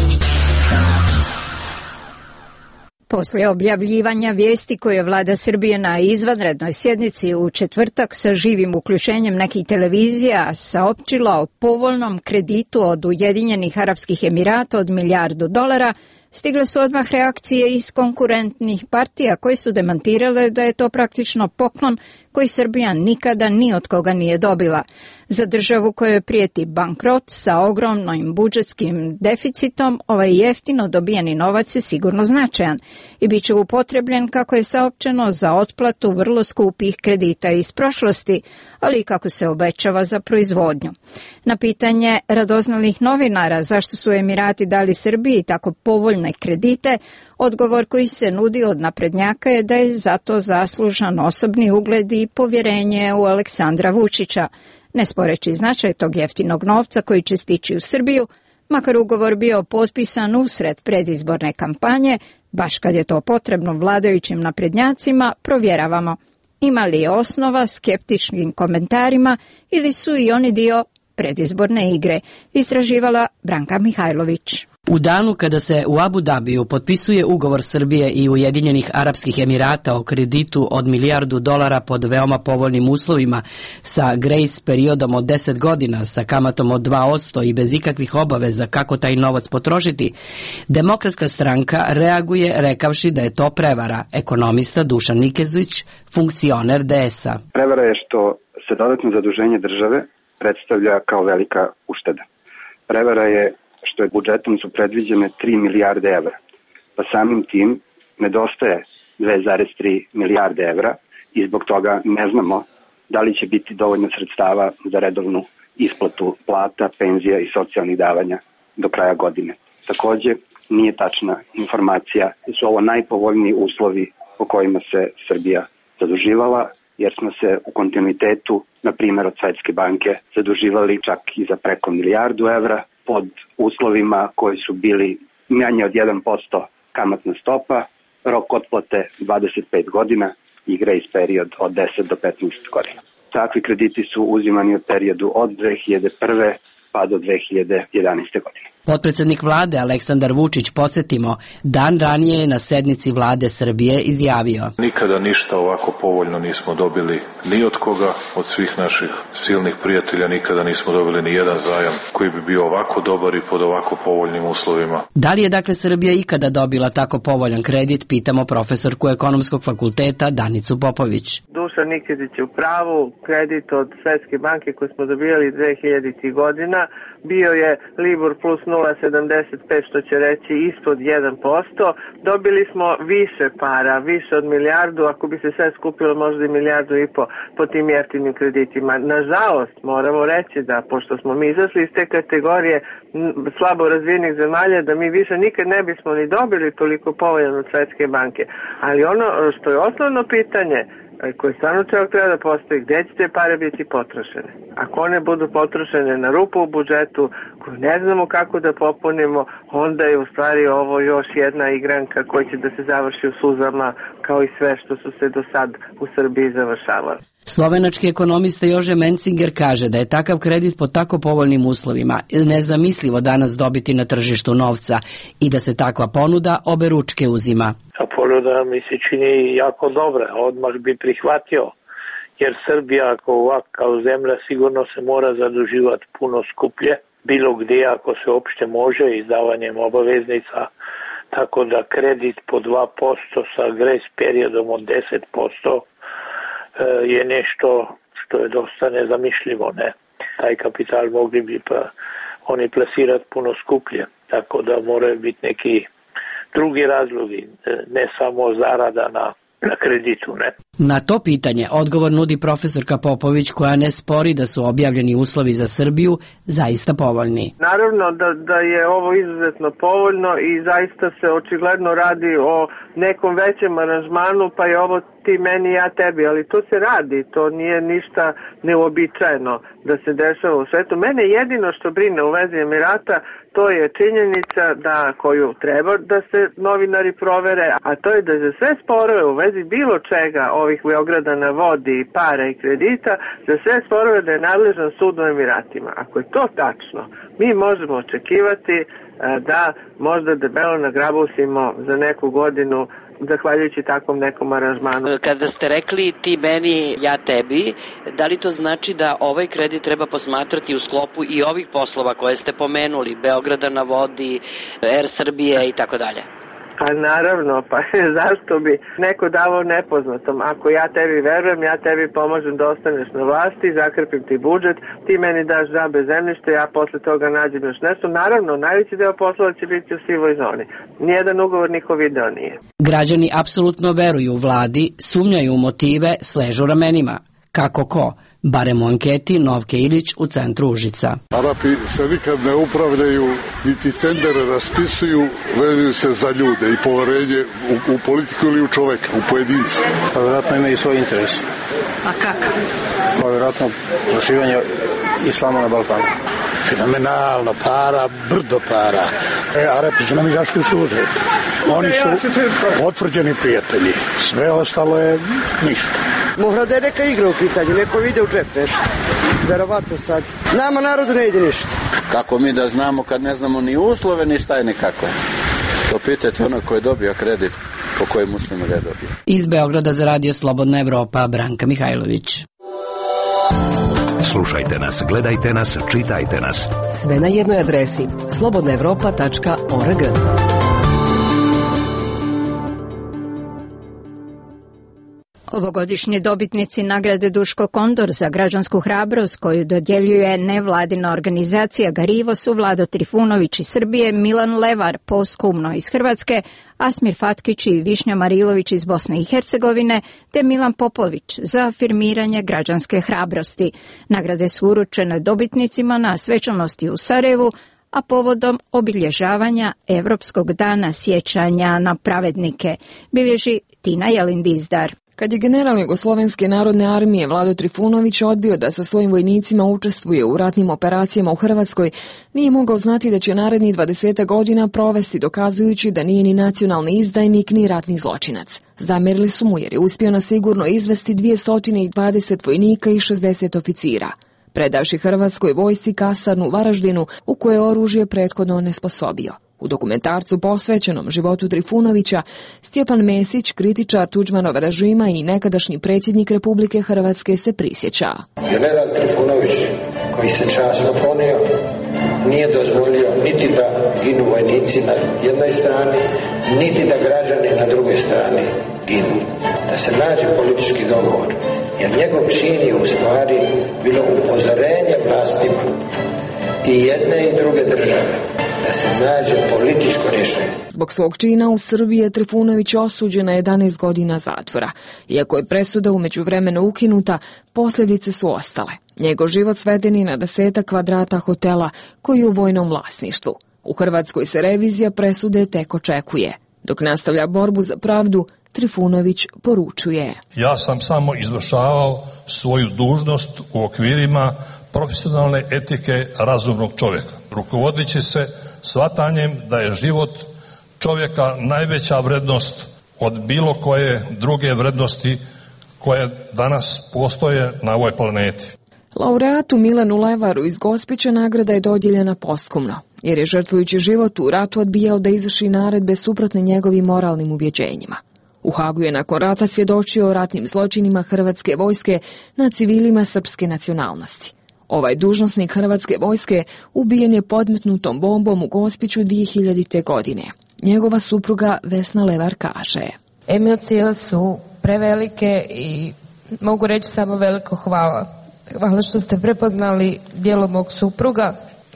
Poslije objavljivanja vijesti koje je vlada Srbije na izvanrednoj sjednici u četvrtak sa živim uključenjem nekih televizija saopćila o povoljnom kreditu od Ujedinjenih Arapskih Emirata od $1 milijardu, stigle su odmah reakcije iz konkurentnih partija koje su demantirale da je to praktično poklon koji Srbija nikada ni od koga nije dobila. Za državu kojoj prijeti bankrot sa ogromnim budžetskim deficitom, ovaj jeftino dobijeni novac je sigurno značajan i bit će upotrebljen, kako je saopćeno, za otplatu vrlo skupih kredita iz prošlosti, ali i kako se obećava za proizvodnju. Na pitanje radoznalih novinara zašto su Emirati dali Srbiji tako povoljne kredite, odgovor koji se nudi od naprednjaka je da je zato zaslužan osobni ugled i povjerenje u Aleksandra Vučića. Ne sporeći značaj tog jeftinog novca koji će stići u Srbiju, makar ugovor bio potpisan usred predizborne kampanje, baš kad je to potrebno vladajućim naprednjacima, provjeravamo ima li osnova skeptičnim komentarima ili su i oni dio predizborne igre, istraživala Branka Mihajlović. U danu kada se u Abu Dabiju potpisuje ugovor Srbije i Ujedinjenih Arapskih Emirata o kreditu od $1 milijardu pod veoma povoljnim uslovima sa grace periodom od 10 godina, sa kamatom od 2% i bez ikakvih obaveza kako taj novac potrošiti, Demokratska stranka reaguje rekavši da je to prevara. Ekonomista Dušan Nikezić, funkcioner DS-a. Prevara je što se dodatno zaduženje države predstavlja kao velika ušteda. Prevara je što je budžetom su predviđene 3 milijarde evra, pa samim tim nedostaje 2,3 milijarde evra i zbog toga ne znamo da li će biti dovoljno sredstava za redovnu isplatu plata, penzija i socijalnih davanja do kraja godine. Takođe, nije tačna informacija da su ovo najpovoljniji uslovi po kojima se Srbija zaduživala, jer smo se u kontinuitetu, na primjer od Svetske banke, zaduživali čak i za preko 1 milijardu evra pod uslovima koji su bili manje od 1% kamatna stopa, rok otplate 25 godina i grace period od 10 do 15 godina. Takvi krediti su uzimani u periodu od 2001. pa do 2011. godine. Potpredsednik vlade Aleksandar Vučić, podsjetimo, dan ranije je na sednici vlade Srbije izjavio: Nikada ništa ovako povoljno nismo dobili ni od koga, od svih naših silnih prijatelja, nikada nismo dobili ni jedan zajam koji bi bio ovako dobar i pod ovako povoljnim uslovima. Da li je dakle Srbija ikada dobila tako povoljan kredit, pitamo profesorku Ekonomskog fakulteta Danicu Popović. Dušan Nikezić je u pravu, kredit od Svetske banke koji smo dobijali 2000. godina bio je Libor plus 0,75, što će reći ispod 1%. Dobili smo više para, više od milijardu, ako bi se sve skupilo možda i 1,5 milijardu po tim jeftinim kreditima. Nažalost, moramo reći da, pošto smo mi izašli iz te kategorije slabo razvijenih zemalja, da mi više nikad ne bismo ni dobili toliko povoljan od Svetske banke. Ali ono što je osnovno pitanje, koje stvarno čovjek treba da postoji, gde će te pare biti potrošene? Ako one budu potrošene na rupu u budžetu, koju ne znamo kako da popunimo, onda je u stvari ovo još jedna igranka koja će da se završi u suzama, kao i sve što su se do sad u Srbiji završavali. Slovenački ekonomista Jože Mencinger kaže da je takav kredit pod tako povoljnim uslovima nezamislivo danas dobiti na tržištu novca i da se takva ponuda obe ručke uzima. Ta ponuda mi se čini jako dobra, odmah bi prihvatio, jer Srbija ako ovakav zemlja sigurno se mora zaduživati puno skuplje, bilo gdje ako se uopšte može izdavanjem obaveznica, tako da kredit po 2% sa grace periodom od 10% je nešto što je dosta nezamišljivo, ne? Taj kapital mogli bi pa oni plasirati puno skuplje, tako da moraju biti neki drugi razlogi, ne samo zarada na kreditu, ne? Na to pitanje odgovor nudi profesorka Popović, koja ne spori da su objavljeni uslovi za Srbiju zaista povoljni. Naravno da je ovo izuzetno povoljno i zaista se očigledno radi o nekom većem aranžmanu, pa je ovo ti meni, ja tebi, ali to se radi, to nije ništa neuobičajeno da se dešava u svetu. Mene jedino što brine u vezi Emirata, to je činjenica da koju treba da se novinari provere, a to je da za sve sporove u vezi bilo čega ovih Beograda na vodi, para i kredita, za sve sporove da je nadležan sud u Emiratima. Ako je to tačno, mi možemo očekivati da možda debelo nagrabusimo za neku godinu zahvaljujući takvom nekom aranžmanu. Kada ste rekli ti meni, ja tebi, da li to znači da ovaj kredit treba posmatrati u sklopu i ovih poslova koje ste pomenuli, Beograda na vodi, Air Srbije i tako dalje? Pa naravno, pa zašto bi neko davao nepoznatom? Ako ja tebi verujem, ja tebi pomažem da ostaneš na vlasti, zakrpim ti budžet, ti meni daš džabe zemljište, ja posle toga nađem još nešto. Naravno, najveći deo poslova će biti u sivoj zoni. Nijedan ugovor niko video nije. Građani apsolutno veruju vladi, sumnjaju u motive, sležu ramenima. Kako ko? Barem u anketi Novke Ilić u centru Užica. Arapi se nikad ne upravljaju, niti tendere raspisuju, vezuju se za ljude i poverenje u politiku ili u čoveka, u pojedinca. Pa vjerojatno imaju svoj interes. A kako? Pa vjerojatno proširivanje islama na Balkanu. Fenomenalno, para, brdo para. Arapi su nam izašli u susret. Oni su potvrđeni prijatelji. Sve ostalo je ništa. Mora da je neka igra u pitanju, neko vide u džep nešto. Verovatno sad. Nama narodu ne ide ništa. Kako mi da znamo kad ne znamo ni uslove, ni šta je nikako. To pitajte ono ko je dobio kredit, po kojem uslima ga je dobio. Iz Beograda za Radio Slobodna Evropa, Branka Mihajlović. Slušajte nas, gledajte nas, čitajte nas. Sve na jednoj adresi slobodnaevropa.org. Ovogodišnji dobitnici nagrade Duško Kondor za građansku hrabrost koju dodjeljuje nevladina organizacija Garivo su Vlado Trifunović iz Srbije, Milan Levar posthumno iz Hrvatske, Asmir Fatkić i Višnja Marilović iz Bosne i Hercegovine, te Milan Popović za afirmiranje građanske hrabrosti. Nagrade su uručene dobitnicima na svečanosti u Sarajevu, a povodom obilježavanja Evropskog dana sjećanja na pravednike, bilježi Tina Jelindizdar. Kad je general Jugoslovenske narodne armije Vlado Trifunović odbio da sa svojim vojnicima učestvuje u ratnim operacijama u Hrvatskoj, nije mogao znati da će narednih 20 godina provesti dokazujući da nije ni nacionalni izdajnik ni ratni zločinac. Zamerili su mu jer je uspio na sigurno izvesti 220 vojnika i 60 oficira, predavši Hrvatskoj vojsci kasarnu u Varaždinu u koje je oružje prethodno onesposobio. U dokumentarcu posvećenom životu Trifunovića, Stjepan Mesić, kritičar Tuđmanov režima i nekadašnji predsjednik Republike Hrvatske, se prisjeća. General Trifunović, koji se časno ponio, nije dozvolio niti da ginu vojnici na jednoj strani, niti da građani na drugoj strani ginu. Da se nađe politički dogovor, jer njegov čin je u stvari bilo upozorenje vlastima i jedne i druge države da se nađe političko rješenje. Zbog svog čina u Srbiji je Trifunović osuđen na 11 godina zatvora. Iako je presuda u međuvremenu ukinuta, posljedice su ostale. Njegov život sveden je na 10 kvadrata hotela koji je u vojnom vlasništvu. U Hrvatskoj se revizija presude tek očekuje. Dok nastavlja borbu za pravdu, Trifunović poručuje: Ja sam samo izvršavao svoju dužnost u okvirima profesionalne etike razumnog čovjeka, rukovodeći se shvatanjem da je život čovjeka najveća vrednost od bilo koje druge vrednosti koje danas postoje na ovoj planeti. Laureatu Milanu Levaru iz Gospića nagrada je dodijeljena posthumno, jer je žrtvujući život u ratu odbijao da izvrši naredbe suprotne njegovim moralnim ubjeđenjima. U Hagu je nakon rata svjedočio o ratnim zločinima Hrvatske vojske na civilima srpske nacionalnosti. Ovaj dužnosnik Hrvatske vojske ubijen je podmetnutom bombom u Gospiću 2000. godine. Njegova supruga Vesna Levar kaže: Emocije su prevelike i mogu reći samo veliko hvala. Hvala što ste prepoznali djelo mog supruga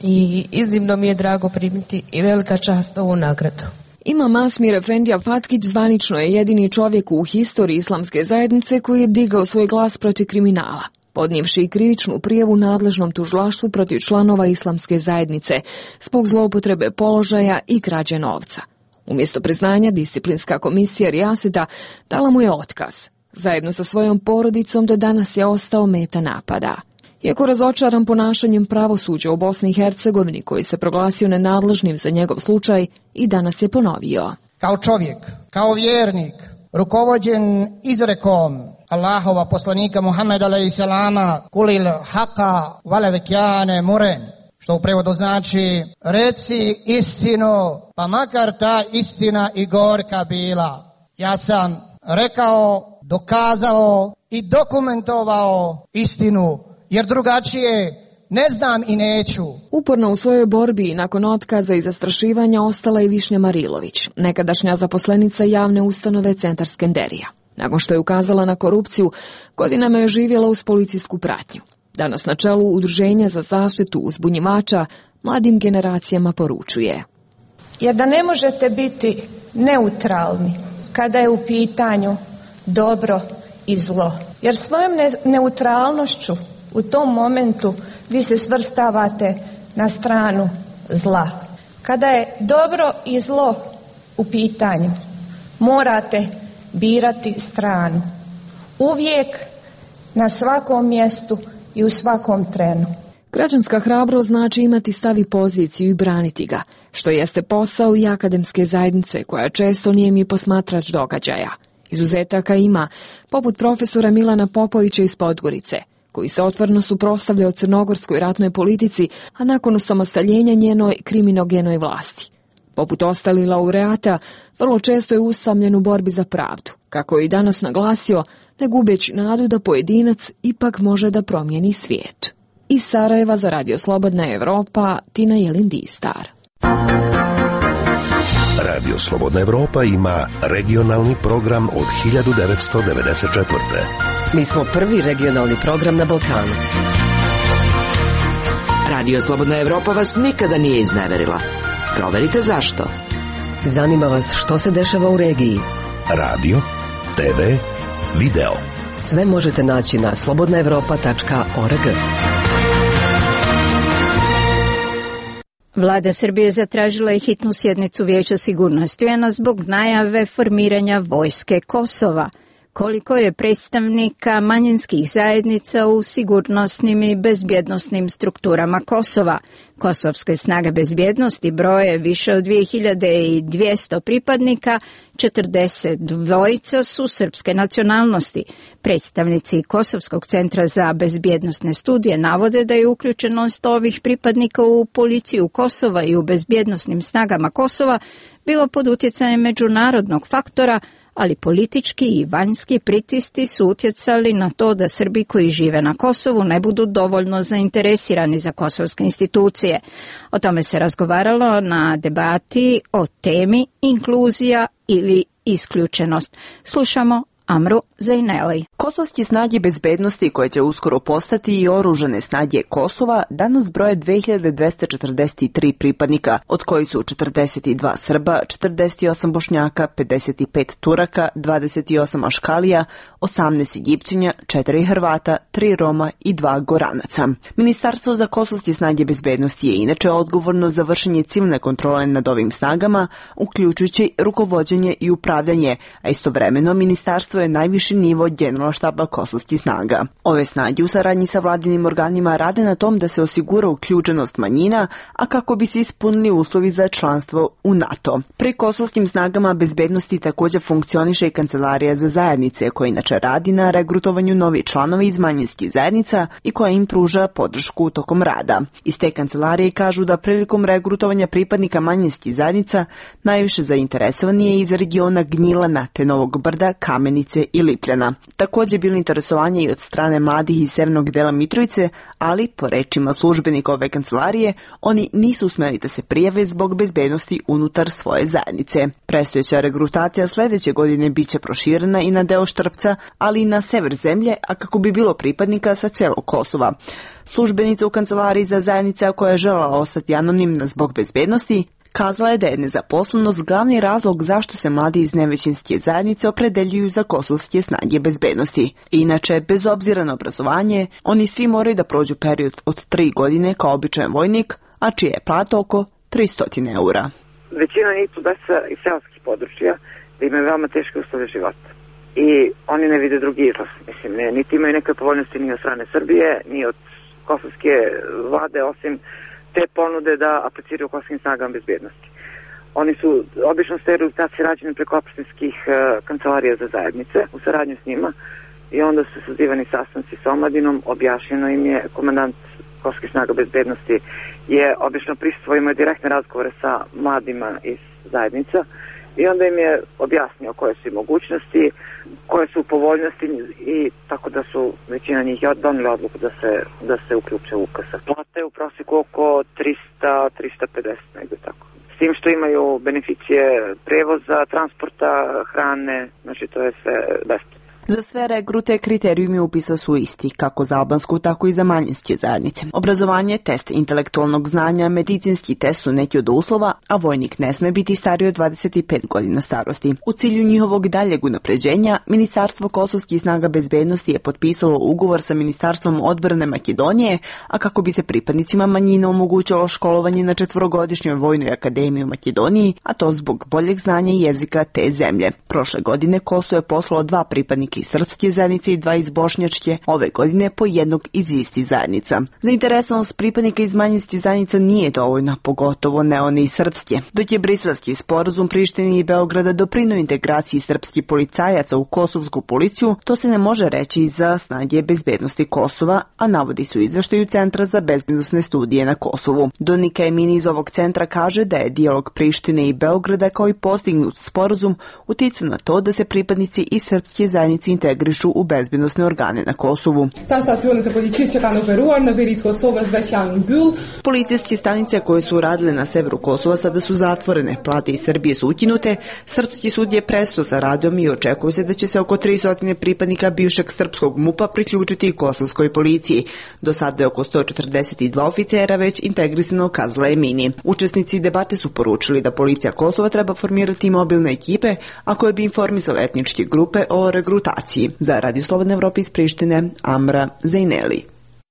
i iznimno mi je drago primiti i velika čast ovu nagradu. Imam Asmir Efendija Fatkić zvanično je jedini čovjek u historiji islamske zajednice koji je digao svoj glas protiv kriminala, podnijevši i krivičnu prijavu nadležnom tužilaštvu protiv članova islamske zajednice zbog zloupotrebe položaja i krađe novca. Umjesto priznanja, disciplinska komisija Rijaseta dala mu je otkaz. Zajedno sa svojom porodicom do danas je ostao meta napada. Iako razočaran ponašanjem pravosuđa u Bosni i Hercegovini, koji se proglasio nenadležnim za njegov slučaj, i danas je ponovio: Kao čovjek, kao vjernik, rukovođen izrekom Allahova poslanika Muhammeda a.s. kulil haka valevekjane muren, što u prevodu znači reci istinu, pa makar ta istina i gorka bila. Ja sam rekao, dokazao i dokumentovao istinu, jer drugačije ne znam i neću. Uporno u svojoj borbi i nakon otkaza i zastrašivanja ostala je Višnja Marilović, nekadašnja zaposlenica javne ustanove Centar Skenderija. Nakon što je ukazala na korupciju, godinama je živjela uz policijsku pratnju. Danas na čelu Udruženja za zaštitu uzbunjivača mladim generacijama poručuje: Jer da ne možete biti neutralni kada je u pitanju dobro i zlo. Jer svojom neutralnošću u tom momentu vi se svrstavate na stranu zla. Kada je dobro i zlo u pitanju, morate birati stranu. Uvijek, na svakom mjestu i u svakom trenu. Građanska hrabrost znači imati stav i poziciju i braniti ga, što jeste posao i akademske zajednice koja često nije mi posmatrač događaja. Izuzetaka ima, poput profesora Milana Popovića iz Podgorice, koji se otvoreno suprotstavljao crnogorskoj ratnoj politici, a nakon osamostaljenja njenoj kriminogenoj vlasti. Poput ostalih laureata, vrlo često je usamljen u borbi za pravdu, kako je i danas naglasio, ne gubeći nadu da pojedinac ipak može da promijeni svijet. Iz Sarajeva za Radio Slobodna Evropa, Tina Jelin-Distar. Radio Slobodna Evropa ima regionalni program od 1994. Mi smo prvi regionalni program na Balkanu. Radio Slobodna Evropa vas nikada nije izneverila. Proverite zašto. Zanima vas što se dešava u regiji. Radio, TV, video. Sve možete naći na slobodnaevropa.org. Vlada Srbije zatražila je hitnu sjednicu Vijeća sigurnosti UN-a zbog najave formiranja vojske Kosova. Koliko je predstavnika manjinskih zajednica u sigurnosnim i bezbjednosnim strukturama Kosova? Kosovske snage bezbjednosti broje više od 2200 pripadnika, 42 su srpske nacionalnosti. Predstavnici Kosovskog centra za bezbjednosne studije navode da je uključenost ovih pripadnika u policiju Kosova i u bezbjednosnim snagama Kosova bilo pod utjecajem međunarodnog faktora, ali politički i vanjski pritisci su utjecali na to da Srbi koji žive na Kosovu ne budu dovoljno zainteresirani za kosovske institucije. O tome se razgovaralo na debati o temi inkluzija ili isključenost. Slušamo Amru Zajneli. Kosovske snage bezbednosti, koje će uskoro postati i oružane snage Kosova, danas broje 2243 pripadnika, od kojih su 42 Srba, 48 Bošnjaka, 55 Turaka, 28 Aškalija, 18 Egipćenja, 4 Hrvata, 3 Roma i 2 Goranaca. Ministarstvo za kosovske snage bezbednosti je inače odgovorno za vršenje civilne kontrole nad ovim snagama, uključujući rukovođenje i upravljanje, a istovremeno ministarstvo je najviši nivo Generalštaba kosovskih snaga. Ove snage u saradnji sa vladinim organima rade na tom da se osigura uključenost manjina, a kako bi se ispunili uslovi za članstvo u NATO. Pri kosovskim snagama bezbednosti također funkcioniše i Kancelarija za zajednice, koja inače radi na regrutovanju novih članova iz manjinskih zajednica i koja im pruža podršku tokom rada. Iz te kancelarije kažu da prilikom regrutovanja pripadnika manjinskih zajednica najviše zainteresovani je iz regiona Gnjilana te Novog Brda, Kamenice i Lipljana. Također je bilo interesovanje i od strane mladih iz severnog dela Mitrovice, ali, po rečima službenika ove kancelarije, oni nisu smeli da se prijave zbog bezbednosti unutar svoje zajednice. Predstojeća regrutacija sljedeće godine biće proširena i na deo Štrpca, ali i na sever zemlje, a kako bi bilo pripadnika sa celog Kosova. Službenica u kancelariji za zajednice, koja je željela ostati anonimna zbog bezbednosti, kazala je da je nezaposlenost glavni razlog zašto se mladi iz nevećinske zajednice opredeljuju za kosovske snage bezbednosti. Inače, bez obzira na obrazovanje, oni svi moraju da prođu period od 3 godine kao običan vojnik, a čija je plata oko 300 eura. Većina njih su desa iz seoskih područja, da imaju veoma teške uslove života. I oni ne vide drugi izlaz. Mislim, niti imaju neke povoljnosti ni od strane Srbije, ni od kosovske vlade, osim te ponude da apliciraju kosovskim snagama bezbjednosti. Oni su obično ste realizacije rađene preko opštinskih kancelarija za zajednice u saradnju s njima i onda su sazivani sastanci sa omladinom. Objašnjeno im je, komandant kosovskih snaga bezbjednosti je obično prisustvovao, imao direktne razgovore sa mladima iz zajednica i onda im je objasnio koje su mogućnosti, koje su povoljnosti i tako da su većina njih donijela odluku da se uključe u KS. Plate u prosjeku oko 300-350, negdje tako. S tim što imaju beneficije prevoza, transporta, hrane, znači to je sve besplatno. Za sve regrute kriterijumi upisa su isti, kako za albansku, tako i za manjinske zajednice. Obrazovanje, test intelektualnog znanja, medicinski test su neki od uslova, a vojnik ne sme biti stariji od 25 godina starosti. U cilju njihovog daljeg unapređenja, Ministarstvo kosovskih snaga bezbednosti je potpisalo ugovor sa Ministarstvom odbrane Makedonije, a kako bi se pripadnicima manjina omogućilo školovanje na 4-godišnjoj vojnoj akademiji u Makedoniji, a to zbog boljeg znanja jezika te zemlje. Prošle godine Kosovo je poslalo 2 pripadnika pripadnike iz srpske zajednice i 2 iz bošnjačke, ove godine po jednog iz istih zajednica. Zainteresovanost pripadnika iz manjinskih zajednica nije dovoljna, pogotovo ne one iz srpske. Dok je Briselski sporazum Prištine i Beograda doprineo integraciji srpskih policajaca u kosovsku policiju, to se ne može reći za snage bezbednosti Kosova, a navodi se u izveštaju Centra za bezbednosne studije na Kosovu. Donika Emini iz ovog centra kaže da je dijalog Prištine i Beograda kao i postignut sporazum uticao na to da se pripadnici iz srpske zajednice integrišu u bezbednosne organe na Kosovu. Policijske stanice koje su radile na severu Kosova sada su zatvorene, plate iz Srbije su ukinute, srpski sud je prestao sa radom i očekuje se da će se oko 300 pripadnika bivšeg srpskog MUP-a priključiti kosovskoj policiji. Do sada je oko 142 oficera već integrisano, kazala Emini. Učesnici debate su poručili da policija Kosova treba formirati mobilne ekipe, a koje bi informisale etničke grupe o regrutaciji. Za Radio Slobodne Evrope iz Prištine, Amra Zejneli.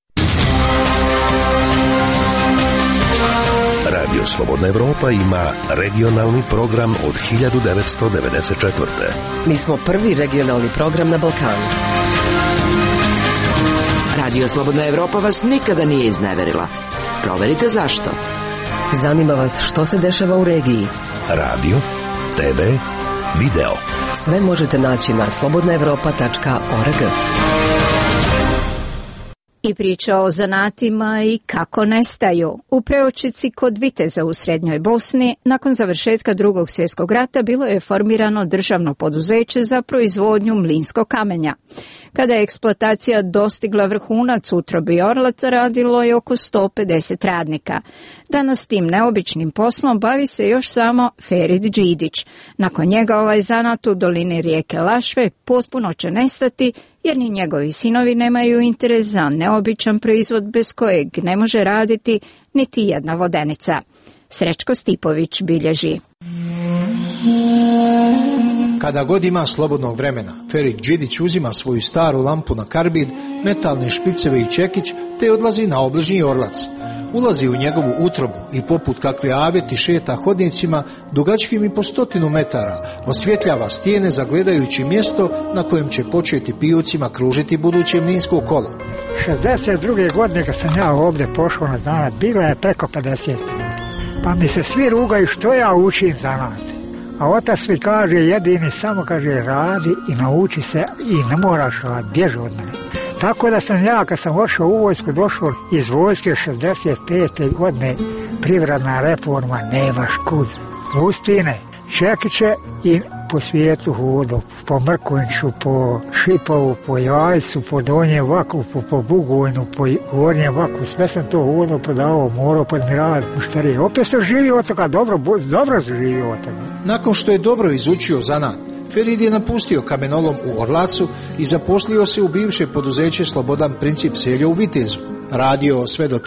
Radio Slobodna Evropa ima regionalni program od 1994. Mi smo prvi regionalni program na Balkanu. Radio Slobodna Evropa vas nikada nije izneverila. Proverite zašto. Zanima vas što se dešava u regiji. Radio, TV, video. Sve možete naći na slobodnaevropa.org. I priča o zanatima i kako nestaju. U Preočici kod Viteza u Srednjoj Bosni, nakon završetka Drugog svjetskog rata, bilo je formirano državno poduzeće za proizvodnju mlinskog kamenja. Kada je eksploatacija dostigla vrhunac u utrobi Orlaca, radilo je oko 150 radnika. Danas tim neobičnim poslom bavi se još samo Ferid Đidić. Nakon njega ovaj zanat u dolini rijeke Lašve potpuno će nestati, jer ni njegovi sinovi nemaju interes za neobičan proizvod bez kojeg ne može raditi niti jedna vodenica. Srećko Stipović bilježi. Kada god ima slobodnog vremena, Ferid Đidić uzima svoju staru lampu na karbid, metalne špiceve i čekić, te odlazi na obližnji Orlac. Ulazi u njegovu utrobu i poput kakve aveti šeta hodnicima, dugačkim i po 100 metara, osvjetljava stijene zagledajući mjesto na kojem će početi pijocima kružiti buduće mlinsko kolo. 62. godine kad sam ja ovdje pošao na zanat, bilo je preko 50. Pa mi se svi rugaju što ja učim zanat. A otac mi kaže jedini, samo kaže radi i nauči se i ne moraš raditi, bježi od mene. Tako da sam ja, kad sam ošao u vojsku, došao iz vojske 65. godine, privredna reforma, nemaš kud. Ustine, čekiće i po svijetu hodu, po Mrkonjiću, po Šipovu, po Jajcu, po Donjem Vaku, po Bugojnu, po Gornjem Vaku, sve sam to hodno prodavao, morao podmirati mušterije. Opet sam živio od toga, dobro sam živio od toga. Nakon što je dobro izučio zanat, Ferid je napustio kamenolom u Orlacu i zaposlio se u bivše poduzeće Slobodan Princip Selja u Vitezu. Radio sve do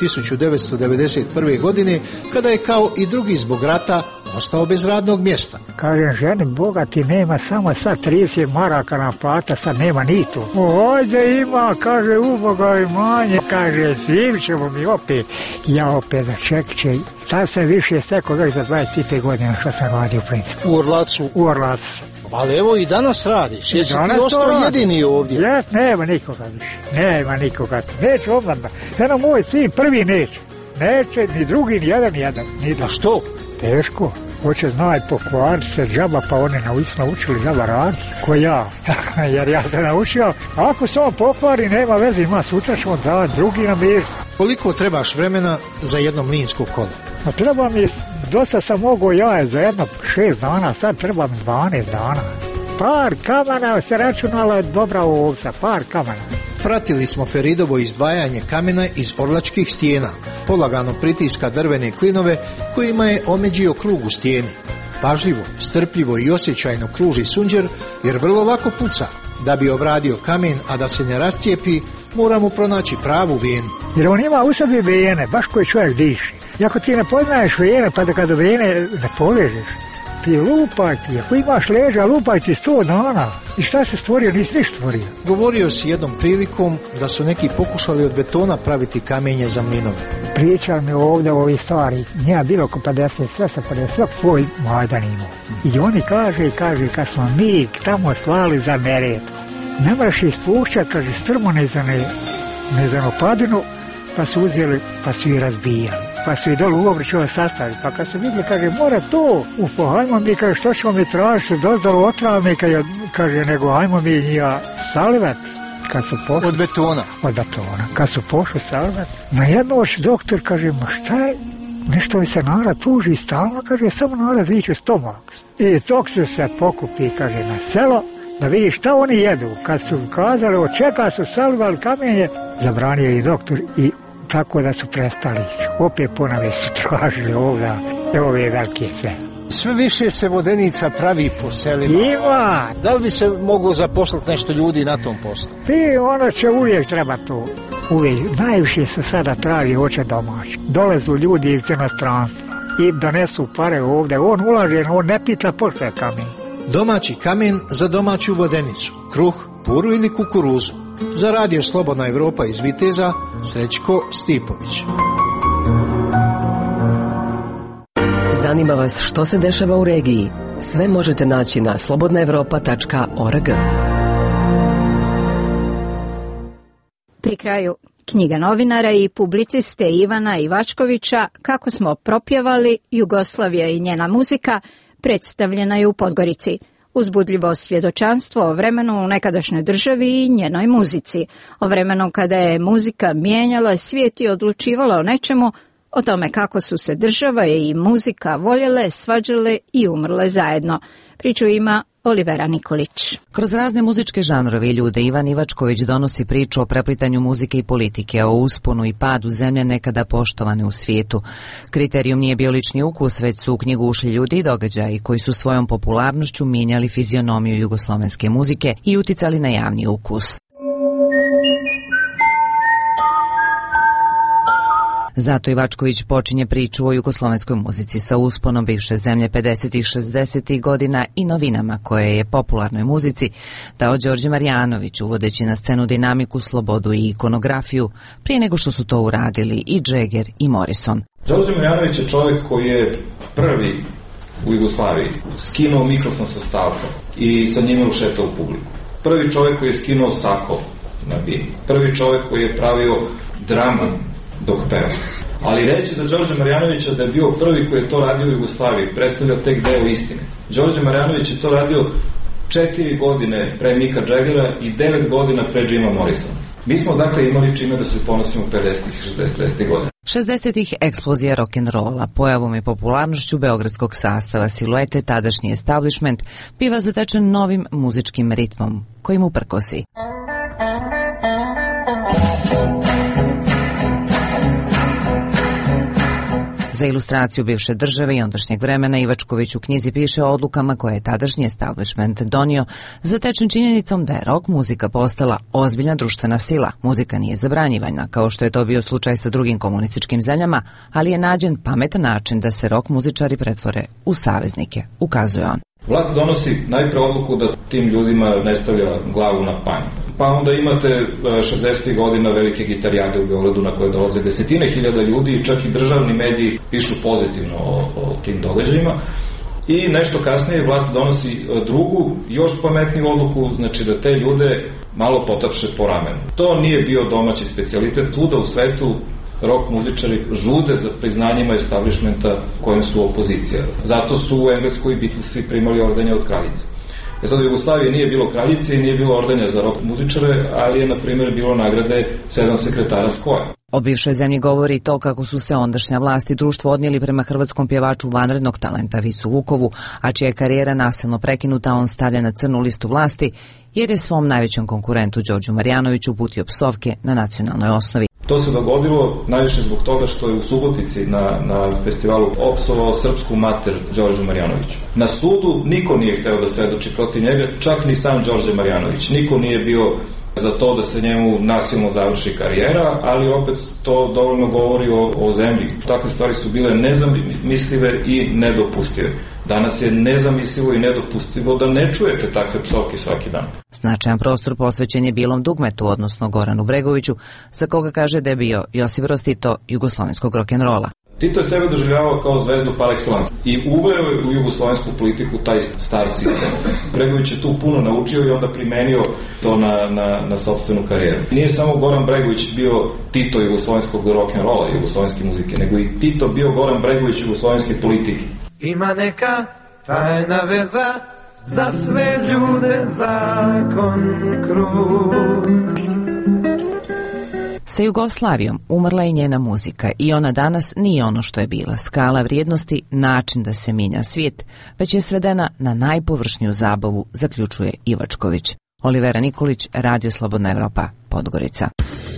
1991. godine, kada je kao i drugi zbog rata ostao bez radnog mjesta. Kažem ženi, Boga ti nema samo sad 30 maraka na plata, sad nema ni to. Ovdje ima, kaže, uboga imanje, kaže, svim ćemo mi opet. Ja opet za čekiće. Tad sam više stekao već za 25 godina što sam radio u Principu. U Orlacu? U Orlacu. Ali evo i danas radiš, jesi ti ostao jedini ovdje? Ja, nema nikoga više, nema nikoga, neće omladna. Jedan moj sin prvi neće, ni drugi, ni jedan. A što? Teško, hoće znaj pokvariti se džaba, pa oni naučili džaba raditi, ko ja, jer ja sam naučio, ako se on pokvari, nema veze, ima sutra ćemo davati drugi na mir. Koliko trebaš vremena za jedno mlinsko kolo? Pa treba mi, dosta sam mogao ja za jedno 6 dana, sad treba mi 12 dana. Par kamena se računala dobra ovca, par kamena. Pratili smo Feridovo izdvajanje kamena iz orlačkih stijena. Polagano pritiska drvene klinove kojima je omeđio krug u stijeni. Pažljivo, strpljivo i osjećajno kruži sunđer jer vrlo lako puca. Da bi obradio kamen, a da se ne rascijepi, moramo pronaći pravu venu. Jer on ima u sebi vene, baš koji čovjek diši. I ako ti ne poznaješ vene, pa da kada vene ne povežeš, ti lupaj ti, ako imaš leđa, lupaj ti 100 dana. I šta se stvorio, nisi ništa stvorio. Govorio si jednom prilikom da su neki pokušali od betona praviti kamenje za mlinove. Priča mi ovdje ovi stvari, nije bilo oko 50, sve se 50, svak svoj majdan imao. I oni kaže, kad smo mi tamo slali za Neretvu, ne moraš ispušćati, kaže, strmo nizanu padinu, pa su uzeli, pa su i razbijali. Pa su i dolu u obričova sastavili. Pa kad su vidjeli, kaže, mora to, hajmo mi, kaže, što ćemo mi tražiti, dozvolu otravami, kaže, nego hajmo mi njega salivati. Od betona? Od betona. Kad su pošli salivati, na jednu oči doktor, kaže, ma šta je, nešto mi se narod tuži stalno, kaže, samo narod viče stomak. I tog se pokupi, kaže, na selo, da vidi šta oni jedu. Kad su kazali, od čega su salivali kamenje, zabranio i doktor i tako da su prestali. Opet ponove su tražili ove velike sve. Sve više se vodenica pravi po selima. Ima! Da li bi se moglo zaposliti nešto ljudi na tom poslu? I ono će uvijek treba to. Uvijek. Najviše se sada traži hoće domaći. Dolezu ljudi iz inostranstva i donesu pare ovdje. On ulaže, on ne pita pošto je kamen. Domaći kamen za domaću vodenicu. Kruh, puru ili kukuruzu. Za Radio Slobodna Evropa iz Viteza, Srećko Stipović. Zanima vas što se dešava u regiji? Sve možete naći na slobodnaevropa.org. Pri kraju knjiga novinara i publiciste Ivana Ivačkovića Kako smo propjevali Jugoslavija i njena muzika predstavljena je u Podgorici. Uzbudljivo svjedočanstvo o vremenu u nekadašnjoj državi i njenoj muzici, o vremenu kada je muzika mijenjala svijet i odlučivala o nečemu, o tome kako su se država i muzika voljele, svađale i umrle zajedno. Priču ima Olivera Nikolić. Kroz razne muzičke žanrove i ljude Ivan Ivačković donosi priču o preplitanju muzike i politike, o usponu i padu zemlje nekada poštovane u svijetu. Kriterijum nije bio lični ukus, već su u knjigu ušli ljudi i događaji koji su svojom popularnošću mijenjali fizionomiju jugoslovenske muzike i uticali na javni ukus. Zato Ivačković počinje priču o jugoslovenskoj muzici sa usponom bivše zemlje 50. i 60. godina i novinama koje je popularnoj muzici dao Đorđe Marjanović, uvodeći na scenu dinamiku, slobodu i ikonografiju, prije nego što su to uradili i Džeger i Morrison. Đorđe Marjanović je čovjek koji je prvi u Jugoslaviji skinuo mikrofon sa stalca i sa njime ušetao u publiku. Prvi čovjek koji je skinuo sako na bini. Prvi čovjek koji je pravio dramu dok peva. Ali reći za Đorđe Marjanovića da je bio prvi koji je to radio u Jugoslaviji predstavlja tek deo istine. Đorđe Marjanović je to radio 4 godine pre Mika Džegera i 9 godina pre Jima Morrisona. Mi smo dakle imali čime da se ponosimo 50-ih i 60-ih godina. 60-ih eksplozija rock'n'rolla, pojavom i popularnošću beogradskog sastava siluete, tadašnji establishment biva zatečen novim muzičkim ritmom, koji mu prkosi. Za ilustraciju bivše države i ondašnjeg vremena Ivačković u knjizi piše o odlukama koje je tadašnji establishment donio, zatečen činjenicom da je rock muzika postala ozbiljna društvena sila. Muzika nije zabranjivana, kao što je to bio slučaj sa drugim komunističkim zemljama, ali je nađen pametan način da se rock muzičari pretvore u saveznike, ukazuje on. Vlast donosi najpre odluku da tim ljudima ne stavlja glavu na panj. Pa onda imate 60. godina velike gitarijade u Beogradu na koje dolaze desetine hiljada ljudi i čak i državni mediji pišu pozitivno o tim događajima. I nešto kasnije vlast donosi drugu, još pametniju odluku, znači da te ljude malo potapše po ramenu. To nije bio domaći specijalitet. Svuda u svetu rock muzičari žude za priznanjima establishmenta kojem su opozicija. Zato su u Engleskoj Beatlesi primali ordenje od kraljice. Sad u Jugoslaviji nije bilo kraljice i nije bilo ordenja za rock muzičare, ali je na primjer bilo nagrade 7 sekretara SKOJ-a. O bivšoj zemlji govori to kako su se ondašnja vlast i društvo odnijeli prema hrvatskom pjevaču vanrednog talenta Vicu Vukovu, a čija je karijera nasilno prekinuta, on stavlja na crnu listu vlasti jer je svom najvećem konkurentu Đorđu Marjanoviću uputio psovke na nacionalnoj osnovi. To se dogodilo najviše zbog toga što je u Subotici na festivalu opsovao srpsku mater Đorđu Marjanoviću. Na sudu niko nije hteo da svedoči protiv njega, čak ni sam Đorđe Marjanović. Niko nije bio za to da se njemu nasilno završi karijera, ali opet to dovoljno govori o zemlji. Takve stvari su bile nezamislive i nedopustive. Danas je nezamislivo i nedopustivo da ne čujete takve psovke svaki dan. Značajan prostor posvećen je Bilom Dugmetu, odnosno Goranu Bregoviću, za koga kaže da je bio Josip Broz Tito jugoslovenskog rock'n'rolla. Tito je sebe doživljavao kao zvezdu par excellence i uveo je u jugoslovensku politiku taj star sistem. Bregović je tu puno naučio i onda primenio to na sopstvenu karijeru. Nije samo Goran Bregović bio Tito jugoslovenskog rock'n'rolla, jugoslovenske muzike, nego i Tito bio Goran Bregović jugoslovenske politike. Ima neka tajna veza za sve ljude, zakon krut. Sa Jugoslavijom umrla je njena muzika i ona danas nije ono što je bila. Skala vrijednosti, način da se mijenja svijet, već je svedena na najpovršniju zabavu, zaključuje Ivačković. Olivera Nikolić, Radio Slobodna Evropa, Podgorica.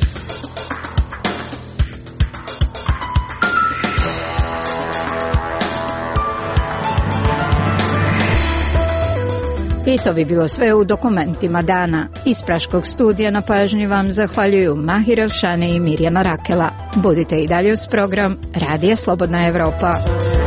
I to bi bilo sve u dokumentima dana. Iz Praškog studija na pažnji vam zahvaljuju Mahir Elšane i Mirjana Rakela. Budite i dalje uz program Radija Slobodna Evropa.